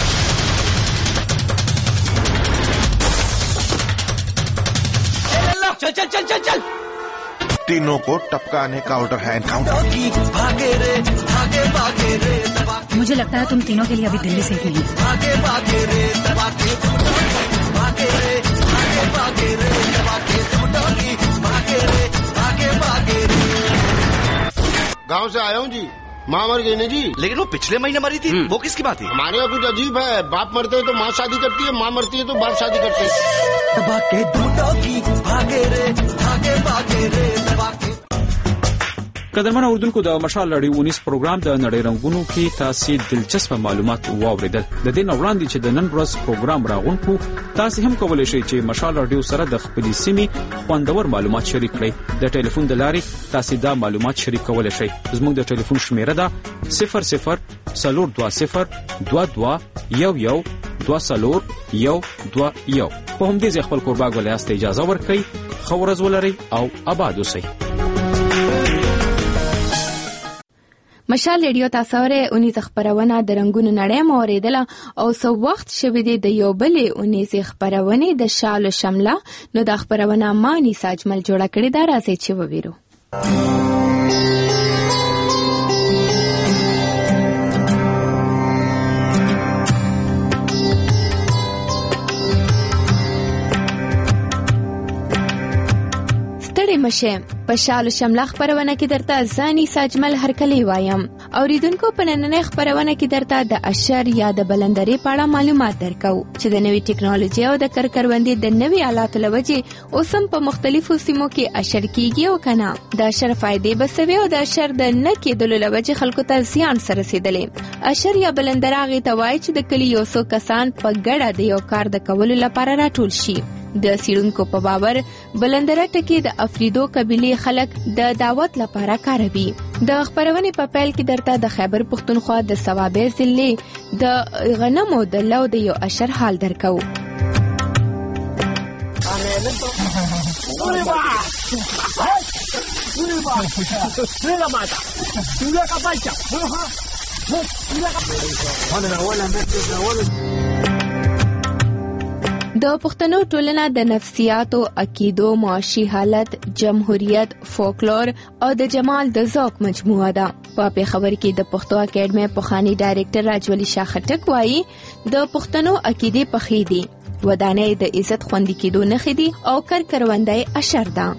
चल चल चल चल चल. तीनों को टपकाने का ऑर्डर है. एनकाउंटर. भागे रे भागे भागे रे. मुझे लगता है तुम तीनों के लिए अभी दिल्ली सेफ नहीं. भागे भागे रे भागे भागे रे भागे भागे रे भागे भागे रे भागे भागे रे. गांव से आया हूँ जी. माँ मर गई ना जी। लेकिन वो पिछले महीने मरी थी, वो किसकी बात है? हमारे यहाँ कुछ अजीब है, बाप मरते हैं तो माँ शादी करती है, माँ मरती है तो बाप शादी करते हैं। भागे भागे रे भागे भागे रे भागे। قدرمن اوردونکو د مشال لړۍ ونیس پروګرام د نړۍ رنگونو کې تاسو دلچسپ معلومات واوریدل. د دې نو وړاندې چې د نن ورځ پروګرام راغونکو تاسو هم کولای شئ چې مشال رادیو سره د خپلې سیمې خوندور معلومات شریک کړئ. د ټلیفون د لارې تاسو دا معلومات شریک کولای شئ. زموږ د ټلیفون شمیره ده صفر صفر صفر دو صفر دو دو یو یو دو صفر یو دو یو. په همدې ځای خپل قرباګ ولایت ته اجازه ورکړئ. ښه ورځ ولرئ او آباد اوسئ. مشال ریډیو تاسو اورئ. اونیز خبرونه د رنگونو نړۍ موریدله او سو وخت شوه دی د یو بلې اونیز خبرونه د شال شمله. نو د خبرونه مانی ساجمل جوړه کړې ده، راځي چې وویرو. مشه په شال شمله خبرونه کې درته ځاني ساجمل هرکلی وایم. اوریدونکو په نننۍ خبرونه کې درته د اشر یا د بلندري په اړه معلومات درکو چې د نوې ټکنالوژي او د کارکروندې د نوې آلاتو لوجې اوسم په مختلفو سیمو کې اشر کیږي او کنه. د اشر فائدې بسوي او د اشر د نه کېدلو لوجې خلکو ته زیان سره رسیدلې. اشر یا بلندر هغه ته وایي چې د کلی یو څو کسان په ګډه د یو کار د کولو لپاره راټول شي. د سیرونکو په باور بلندره ټکی د افریدو قبیله خلک د دعوت لپاره کاروي. د خبرونې په پیل کې درته د خیبر پختونخوا د ثوابې ضلع د غنمو د لو د یو اشر حال درکو. د پښتنو ټولنه د نفسیاتو، عقیدو، معاشي حالت، جمهوریت، فولکلور او د جمال د ذوق مجموعه ده. په پیښور کې د پښتو اکیډمي پخوانی ډایریکټر راجولی شاه خټک وایي د پښتنو عقیده پخې دي، ودانې د عزت خوندي کېدو نښې دي او کر کروندای اشر ده.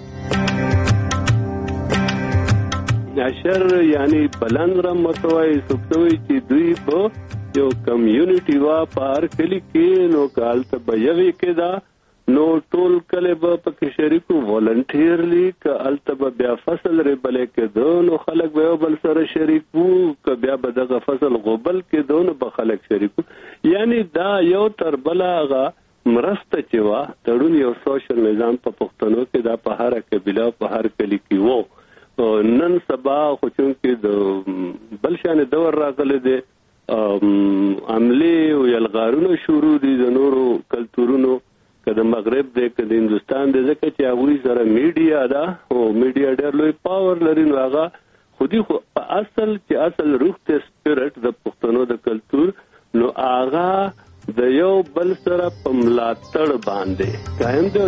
اشر یعنی بلند رمتوي سوکوي چې دوی په یو کمیونټي وا پار کلی کې نو کال ته بيوي کې دا نو ټول کله به پکې شریکو والنټیرلی ک التب بیا فصل ریبل کې دو نو خلک به بل سره شریکو ک بیا به دغه فصل غوبل کې دو نو به خلک شریکو. یعنی دا یو تر بلاغه مرسته چې وا تړون یو سوشل نظام په پښتنو کې دا په هر قبيله په هر کلی کې وو. نن سبا خو چې د بلشان دور راغله دي عملی او یلغارونو شروع دي د نورو کلتورونو کله مغرب دی کله هندستان دی ځکه چې هغه سره میډیا دا او میډیا ډېر لوی پاور لري. نو هغه خودي خو اصل چې اصل روح ته سپیرټ د پښتنو د کلتور نو هغه د یو بل سره په ملاتړ باندې قائم دی.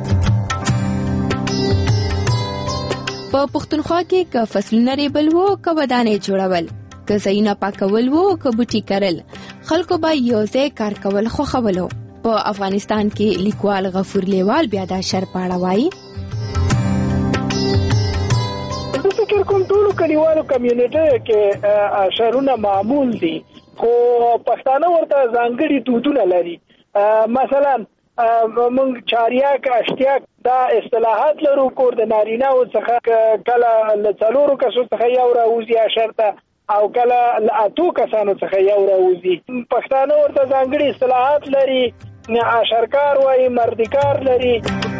په پښتونخوا کې ک فصلونه ریبل وو ک ودانې جوړول که زینا پاکول وو که بوټي کرل خلکو به یو ځای کار کول خو خولو. په افغانستان کې لیکوال غفور لیوال بیا دا شر پاړه وایي. د فکر کوم ټول کلیوالو کمیونټي کې شرونه معمول دي خو پښتانه ورته ځانګړي دودونه لري. مثلا موږ چاریاک اشتیاک دا اصطلاحات لرو. کور د نارینه او څخه کله لڅلورو کسو څخه یو راوځي اشرته او کله اتو کسانو څخه یو راوځي. پښتانه ورته ځانګړي اصطلاحات لري. اشرکار وایي، مردکار لري.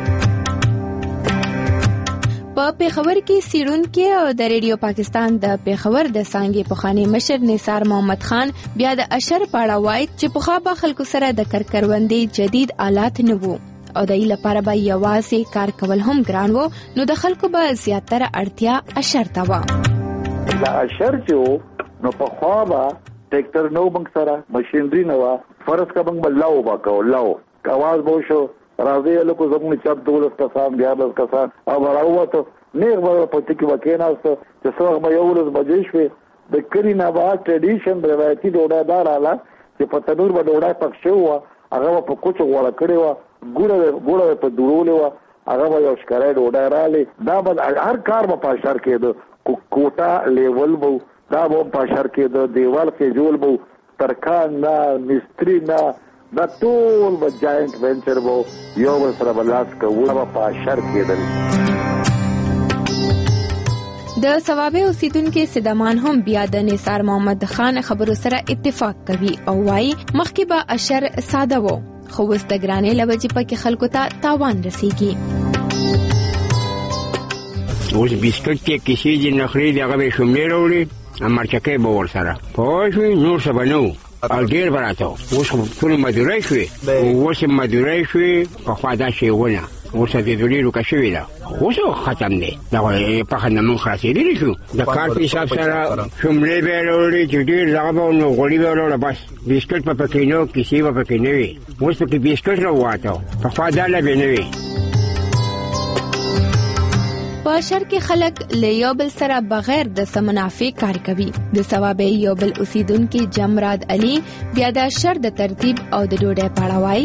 په پیښور کې سیرونکي او د ریډیو پاکستان د پیښور د څنګه پخوانی مشر نثار محمد خان بیا د اشر پاړه وایي چې په خابه خلکو سره د کرکروندې جدید آلات نه وو او د ای لپاره به یوازې کار کول هم ګران وو. نو د خلکو به زیاتره اړتیا اشر ته و. دا اشر چې نو په خوا ټریکټر نو بنګ سره ماشينري نو فرض کا بنګ بلاو باکو لاو کاواز بو شو راځي له کو زموږ چا دولت کسان بیا بس کسان او راو ته نیغ به په تکي وکیناست چې څوک به یو ورځ بجې شوي د کلی نه با ټریډیشن روایتي ډوډۍ دار اله چې په تنور به ډوډۍ پخ شو هغه په کوچو وړه کړی و ګوره ګوره په ډورولې و هغه به یو شکرای ډوډۍ رااله دا به هر کار په پاشر کېده کوټا لیول وو دا به په اشر کې د دیوال کې جوړ بو ترکان نه مستری نه دا ټول به جاینټ وینچر وو یو بل سره بلاس کوو په اشر کېدل. د ثوابه اوسیدونکو سیدمان هم بیا د نثار محمد خان خبرو سره اتفاق کوي او وايي مخکې به اشر ساده وو خو اوس د ګرانې لوجې پکې خلکو ته تاوان رسیږي. اوس بسکټ کې کسی دې نخري دغه به شوملې وروړي امرچکې به ورسره پوه شوې نور څه به نه و او ډېر به راته اوس خو ټولې مدیرۍ شوې اوس یې مدیرۍ شوې پخوا دا شی ونه اوس د دوړي روکه شوې ده اوس ختم دی دغه پخه نه مونږ خلاصېدلی شو د کار په حساب سره شوملې به یې راوړي چې ډېر دغه به نو غوړي به یې راوړه بس بسکټ به پکې نه و کیسې به پکې نه وي اوس پکې بسکټ راوواته پخوا دا لبې نه وي. په اشر کې خلک له یو بل سره بغیر د سمنافع کار کوي. د ثوابه یو بل اوسیدونکو جمراد علي بیا د اشر د ترتیب او د ډوډۍ په اړه وایي.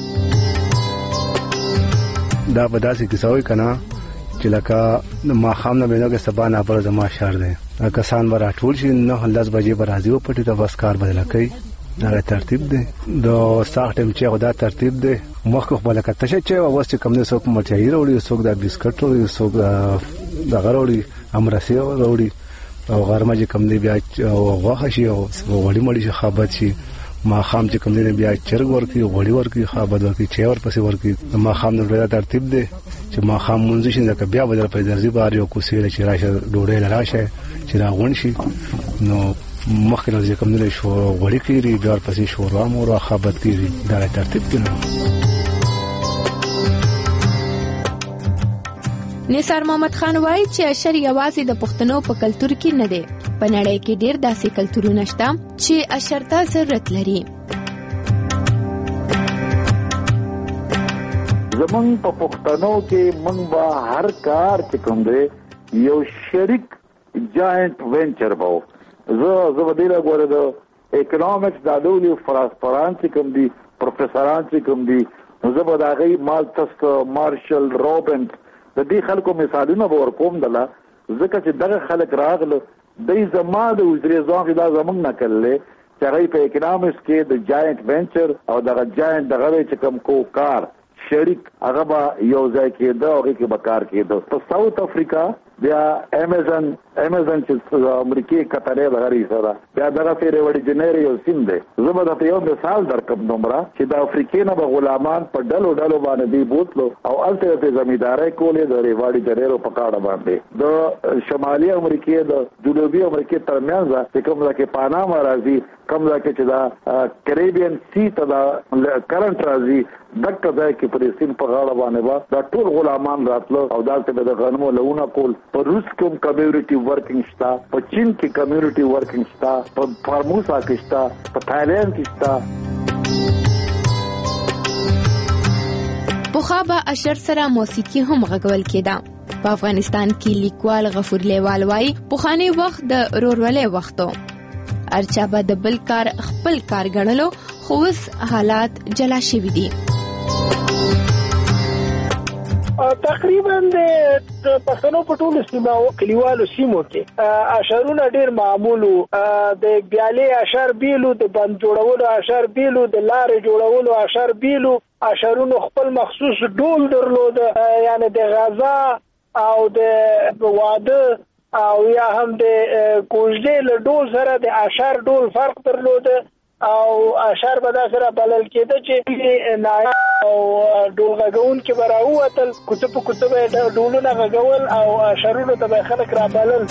دا په داسې کیسه وي کنه چې لکه ما خام نه بینو کې سبا نه پر زما شهر دی کسان به راټول شي نه لس بجې به راځي او پټي ته بس کار بدل کوي. دا ترتیب دی د ساخت ټیم چې دا ترتیب دی مخکې خپل کته چې اوس چې کوم نه څوک مټیای وروړي څوک د بسکټ وروړي څوک د غروړي امرسي وروړي او غرمه چې کوم دی بیا غوښه شي او وړي مړي شي خابت شي ما خام چې کوم دی بیا چرګ ورکی وړي ورکی خابت ورکی چې ور پسې ورکی ما خام نو دا ترتیب دی چې ما خام مونږ شي دا بیا بدل په درځي بار یو کوسې چې راشه ډوډۍ راشه چې راغون شي نو مخکې نه کوم نه شو وړي کیږي بیا پسې شوروا مور خابت کیږي دا ترتیب دی. نثار محمد خان وایي چې اشر یوازې د پښتنو په کلتور کې نه دی په نړۍ کې ډېر داسې کلتورونه شته چې اشر ته ضرورت لري. زمونږ په پښتنو کې مونږ به هر کار چې کوم دی یو شریک جاینټ وینچر به زه زه به ډېره ګوره د اکنامکس دا ډول فراسپران چې کوم دي پروفیسران چې کوم دي زه به د هغوی مالتس مارشل روبنس د دې خلکو مثالونه به ورکوم دله ځکه چې دغه خلک راغله دوی زما د وزیرستان دا زمونږ نه کړلی چې هغوی په اکنامکس کې د جاینټ وینچر او دغه جاینټ دغه دی چې کوم کو کار شریک هغه به یو ځای کېده او هغې کې به کار کېده. په ساوت افریقا بیا امیزن امیزن چې امریکې قطرې دغه ریسه ده بیا دغسې ریوډي جنیرو یو سیم دی. زه به درته یو مثال درکړم دومره چې د افریقې نه به غلامان په ډلو ډلو باندې دوی بوتلو او هلته یې زمیندارۍ کولې د ریوډي جنیرو په غاړه باندې د شمالي امریکې د جنوبي امریکې ترمنځ چې کوم ځای کې پاناما راځي کوم ځای کې چې دا کریبین سی ته دا کرنټ راځي دغه ځای کې په سین په غاړه باندې به دا ټول غلامان راتلو او دلته به د غنمو لونه کول. په روس کې هم کمیونټي ورکینګ شته په چین کې کمیونټي ورکینګ شته په فارموسا کې شته په تایلند کې شته. پخوا به اشر سره موسیقي هم غږول کېده. په افغانستان کې لیکوال غفور لیوال وایي پخوانی وخت د ورورولۍ وخت و ارچا به د بل کار خپل کار ګڼلو خو اوس حالات جلا شوي دي. تقریبا د پښتنو په ټولو سیمو او کلیوالو سیمو کې اشرونه ډېر معمولو د بیالې اشر بیلو د بند جوړولو اشر بیلو د لارې جوړولو اشر بیلو اشرونو خپل مخصوص ډول درلود یعنی د غزا او د واده او یا هم د کوژدې له ډول سره د اشر ډول فرق درلود او اشر به دا سره بلل کېده چې نایا او ډول غږون کې به راووتل کوڅه په کوڅه به ډولونه غږول او اشرونو ته به خلک رابلل.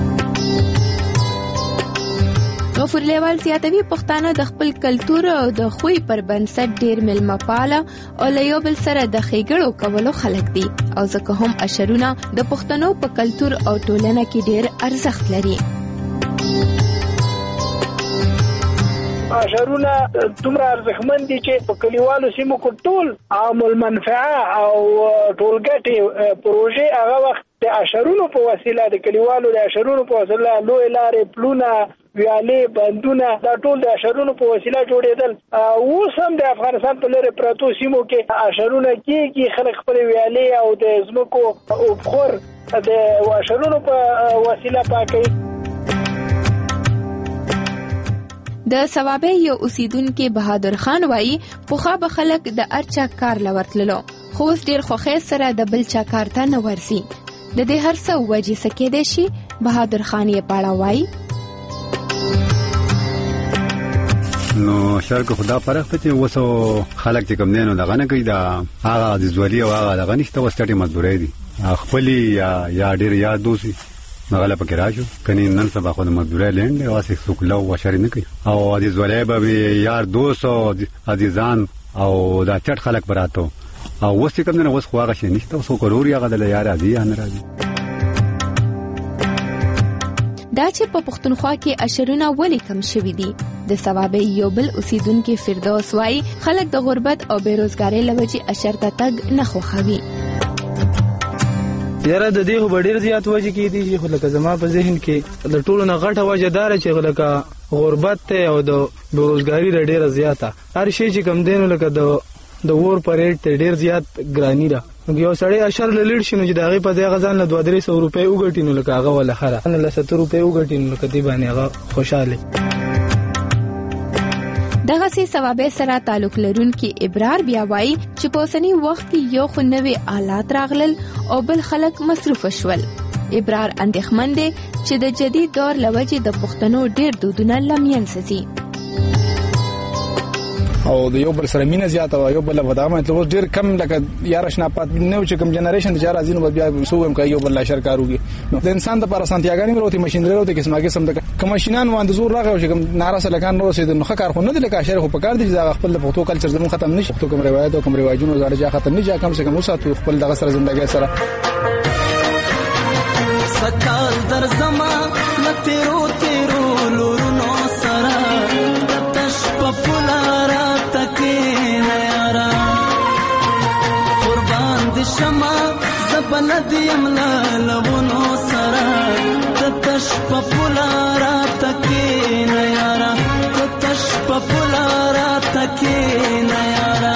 غفور لیوال زیاتوي پښتانه د خپل کلتور او د خوی پر بنسټ ډیر ملمه پاله او له یو بل سره د ښېګړو کولو خلک دي او ځکه هم اشرونه د پښتنو په کلتور او ټولنه کې ډیر ارزښت لري. اشرونه دومره ارزښتمن دي چې په کلیوالو سیمو کې ټول عام المنفعه او ټولګټې پروژې هغه وخت د اشرونو په وسیله د کلیوالو د اشرونو په وسیله لوی لارې پلونه ویالې بندونه دا ټول د اشرونو په وسیله جوړېدل. اوس هم د افغانستان په لرې پرتو سیمو کې اشرونه کېږي خلک خپل ویالې او د ځمکو اوبخور د اشرونو په وسیله پاکوي. د ثوابه یو اوسیدونکو بهادر خان وایي پوخا به خلک د ارچا کار لورتللو خو اوس ډیر خوښۍ سره د بل چا کار ته نه ورسي. د دې هر څه وجې څه کېدای شي؟ بهادر خان یې پاړه وایي. نو شر کو خدا فرق پته وسو خلک چې کوم نه دغه نه کوي دا هغه د زولي او هغه دغه نشته وسټي مزدوري دي خپل یا یا ډیر یاد دوسی مغله پکې راځو کني نن سبا خو د مزدوري لند واسه سوکلو وشر نه کوي او د زولي به یار دوست او عزیزان او دا چټ خلک براتو او وسې کوم نه وس خو هغه شي نشته وسو کوروري هغه د یار ازي ان راځي. دا چې په پښتونخوا کې اشرونه ولې کم شوي دي؟ د ثوابه یو بل اوسیدونکو فردوس وایي خلک د غربت او بیروزګارۍ له وجې اشر ته تګ نه خوښوي. یاره د دې خو ډېر زیات وجې کېدي چې خو لکه زما په ذهن کې د ټولو نه غټه وجه دا ده چې لکه غربت دی او د بیروزګاري ده ډېره زیاته. هر شی چې کم دی نو لکه د د ور په ریټ ته ډېر زیات ګراني ده. یو سړی اشر له لړ شي نو چې د هغې په ځای هغه ځان له دوه درې سوه روپۍ وګټي نو لکه هغه وله ښه ده، له ستر روپۍ وګټي نو لکه دې باندې هغه خوشحاله. دغسې ثوابه سره تعلق لرونکي ابرار بیا وایي چې په اوسني وخت کې یو خو نوې آلات راغلل او بل خلک مصروفه شول. ابرار اندېښمن دی چې د جدید دور له وجې د پښتنو ډېر دودونه له منځه ځي او د یو بل سره مینه زیاته وه، یو بل ودامه تل اوس ډېر کم لکه یار اشنا پات نه و چې کوم جنریشن د چا راځي نو بیا څه ووایم که یو بل لا شر کار وکړي. د انسان دپاره اسانتیاګانې هم راوتې، مشینري راوتې، قسما قسم د که ماشینان باندې زور راغی او چې کوم ناراسه لکان راوسېد نو ښه کار خو نه دی. لکه اشر خو په کار دی چې هغه خپل د پښتو کلچر زموږ ختم نه شي، پښتو کوم روایت او کوم رواجونه زاړه جا ختم نه شي، کم سے کم وساتو خپل دغه سره زندګۍ سره. سکال در زما نتیرو تیرو لورونو سره تش پپولارا تکین یارا قربان دی شما زبلد یملا لونو سره تش پپولارا تکین یارا تش پپولارا تکین یارا.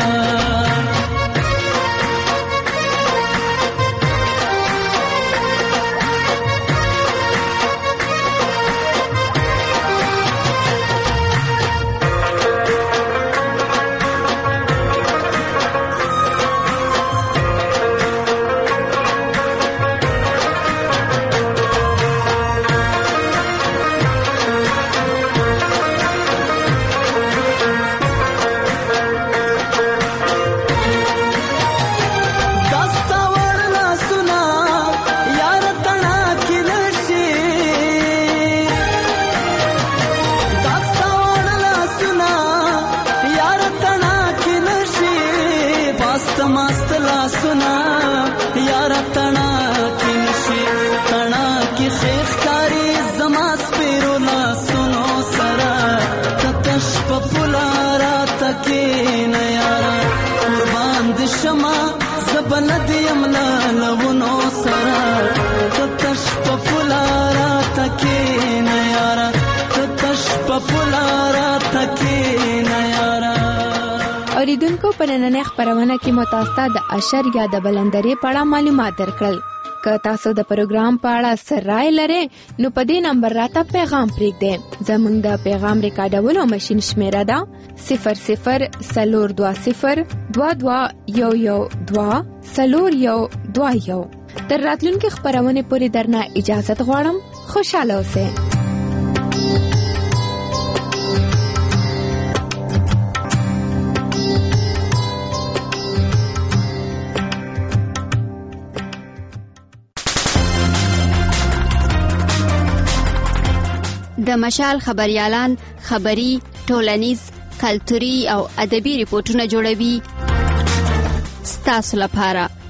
اوریدونکو په نننۍ خپرونه کې مو تاسو ته د اشر یا د بلندرې په اړه معلومات درکړل. که تاسو د پروګرام په اړه څه رائے لرئ نو په دې نمبر راته پیغام پرېږدئ. زموږ د پیغام ریکارډولو ماشین شمیره ده صفر صفر څلور دوه صفر دوه دوه یو یو دوه څلور یو دوه یو. تر راتلونکي خپرونې پورې درنه اجازت غواړم. خوشحاله اوسئ. د مشال خبريالان خبري، ټولنیز، کلتوري او ادبي ریپورتونه جوړوي ستاسو لپاره.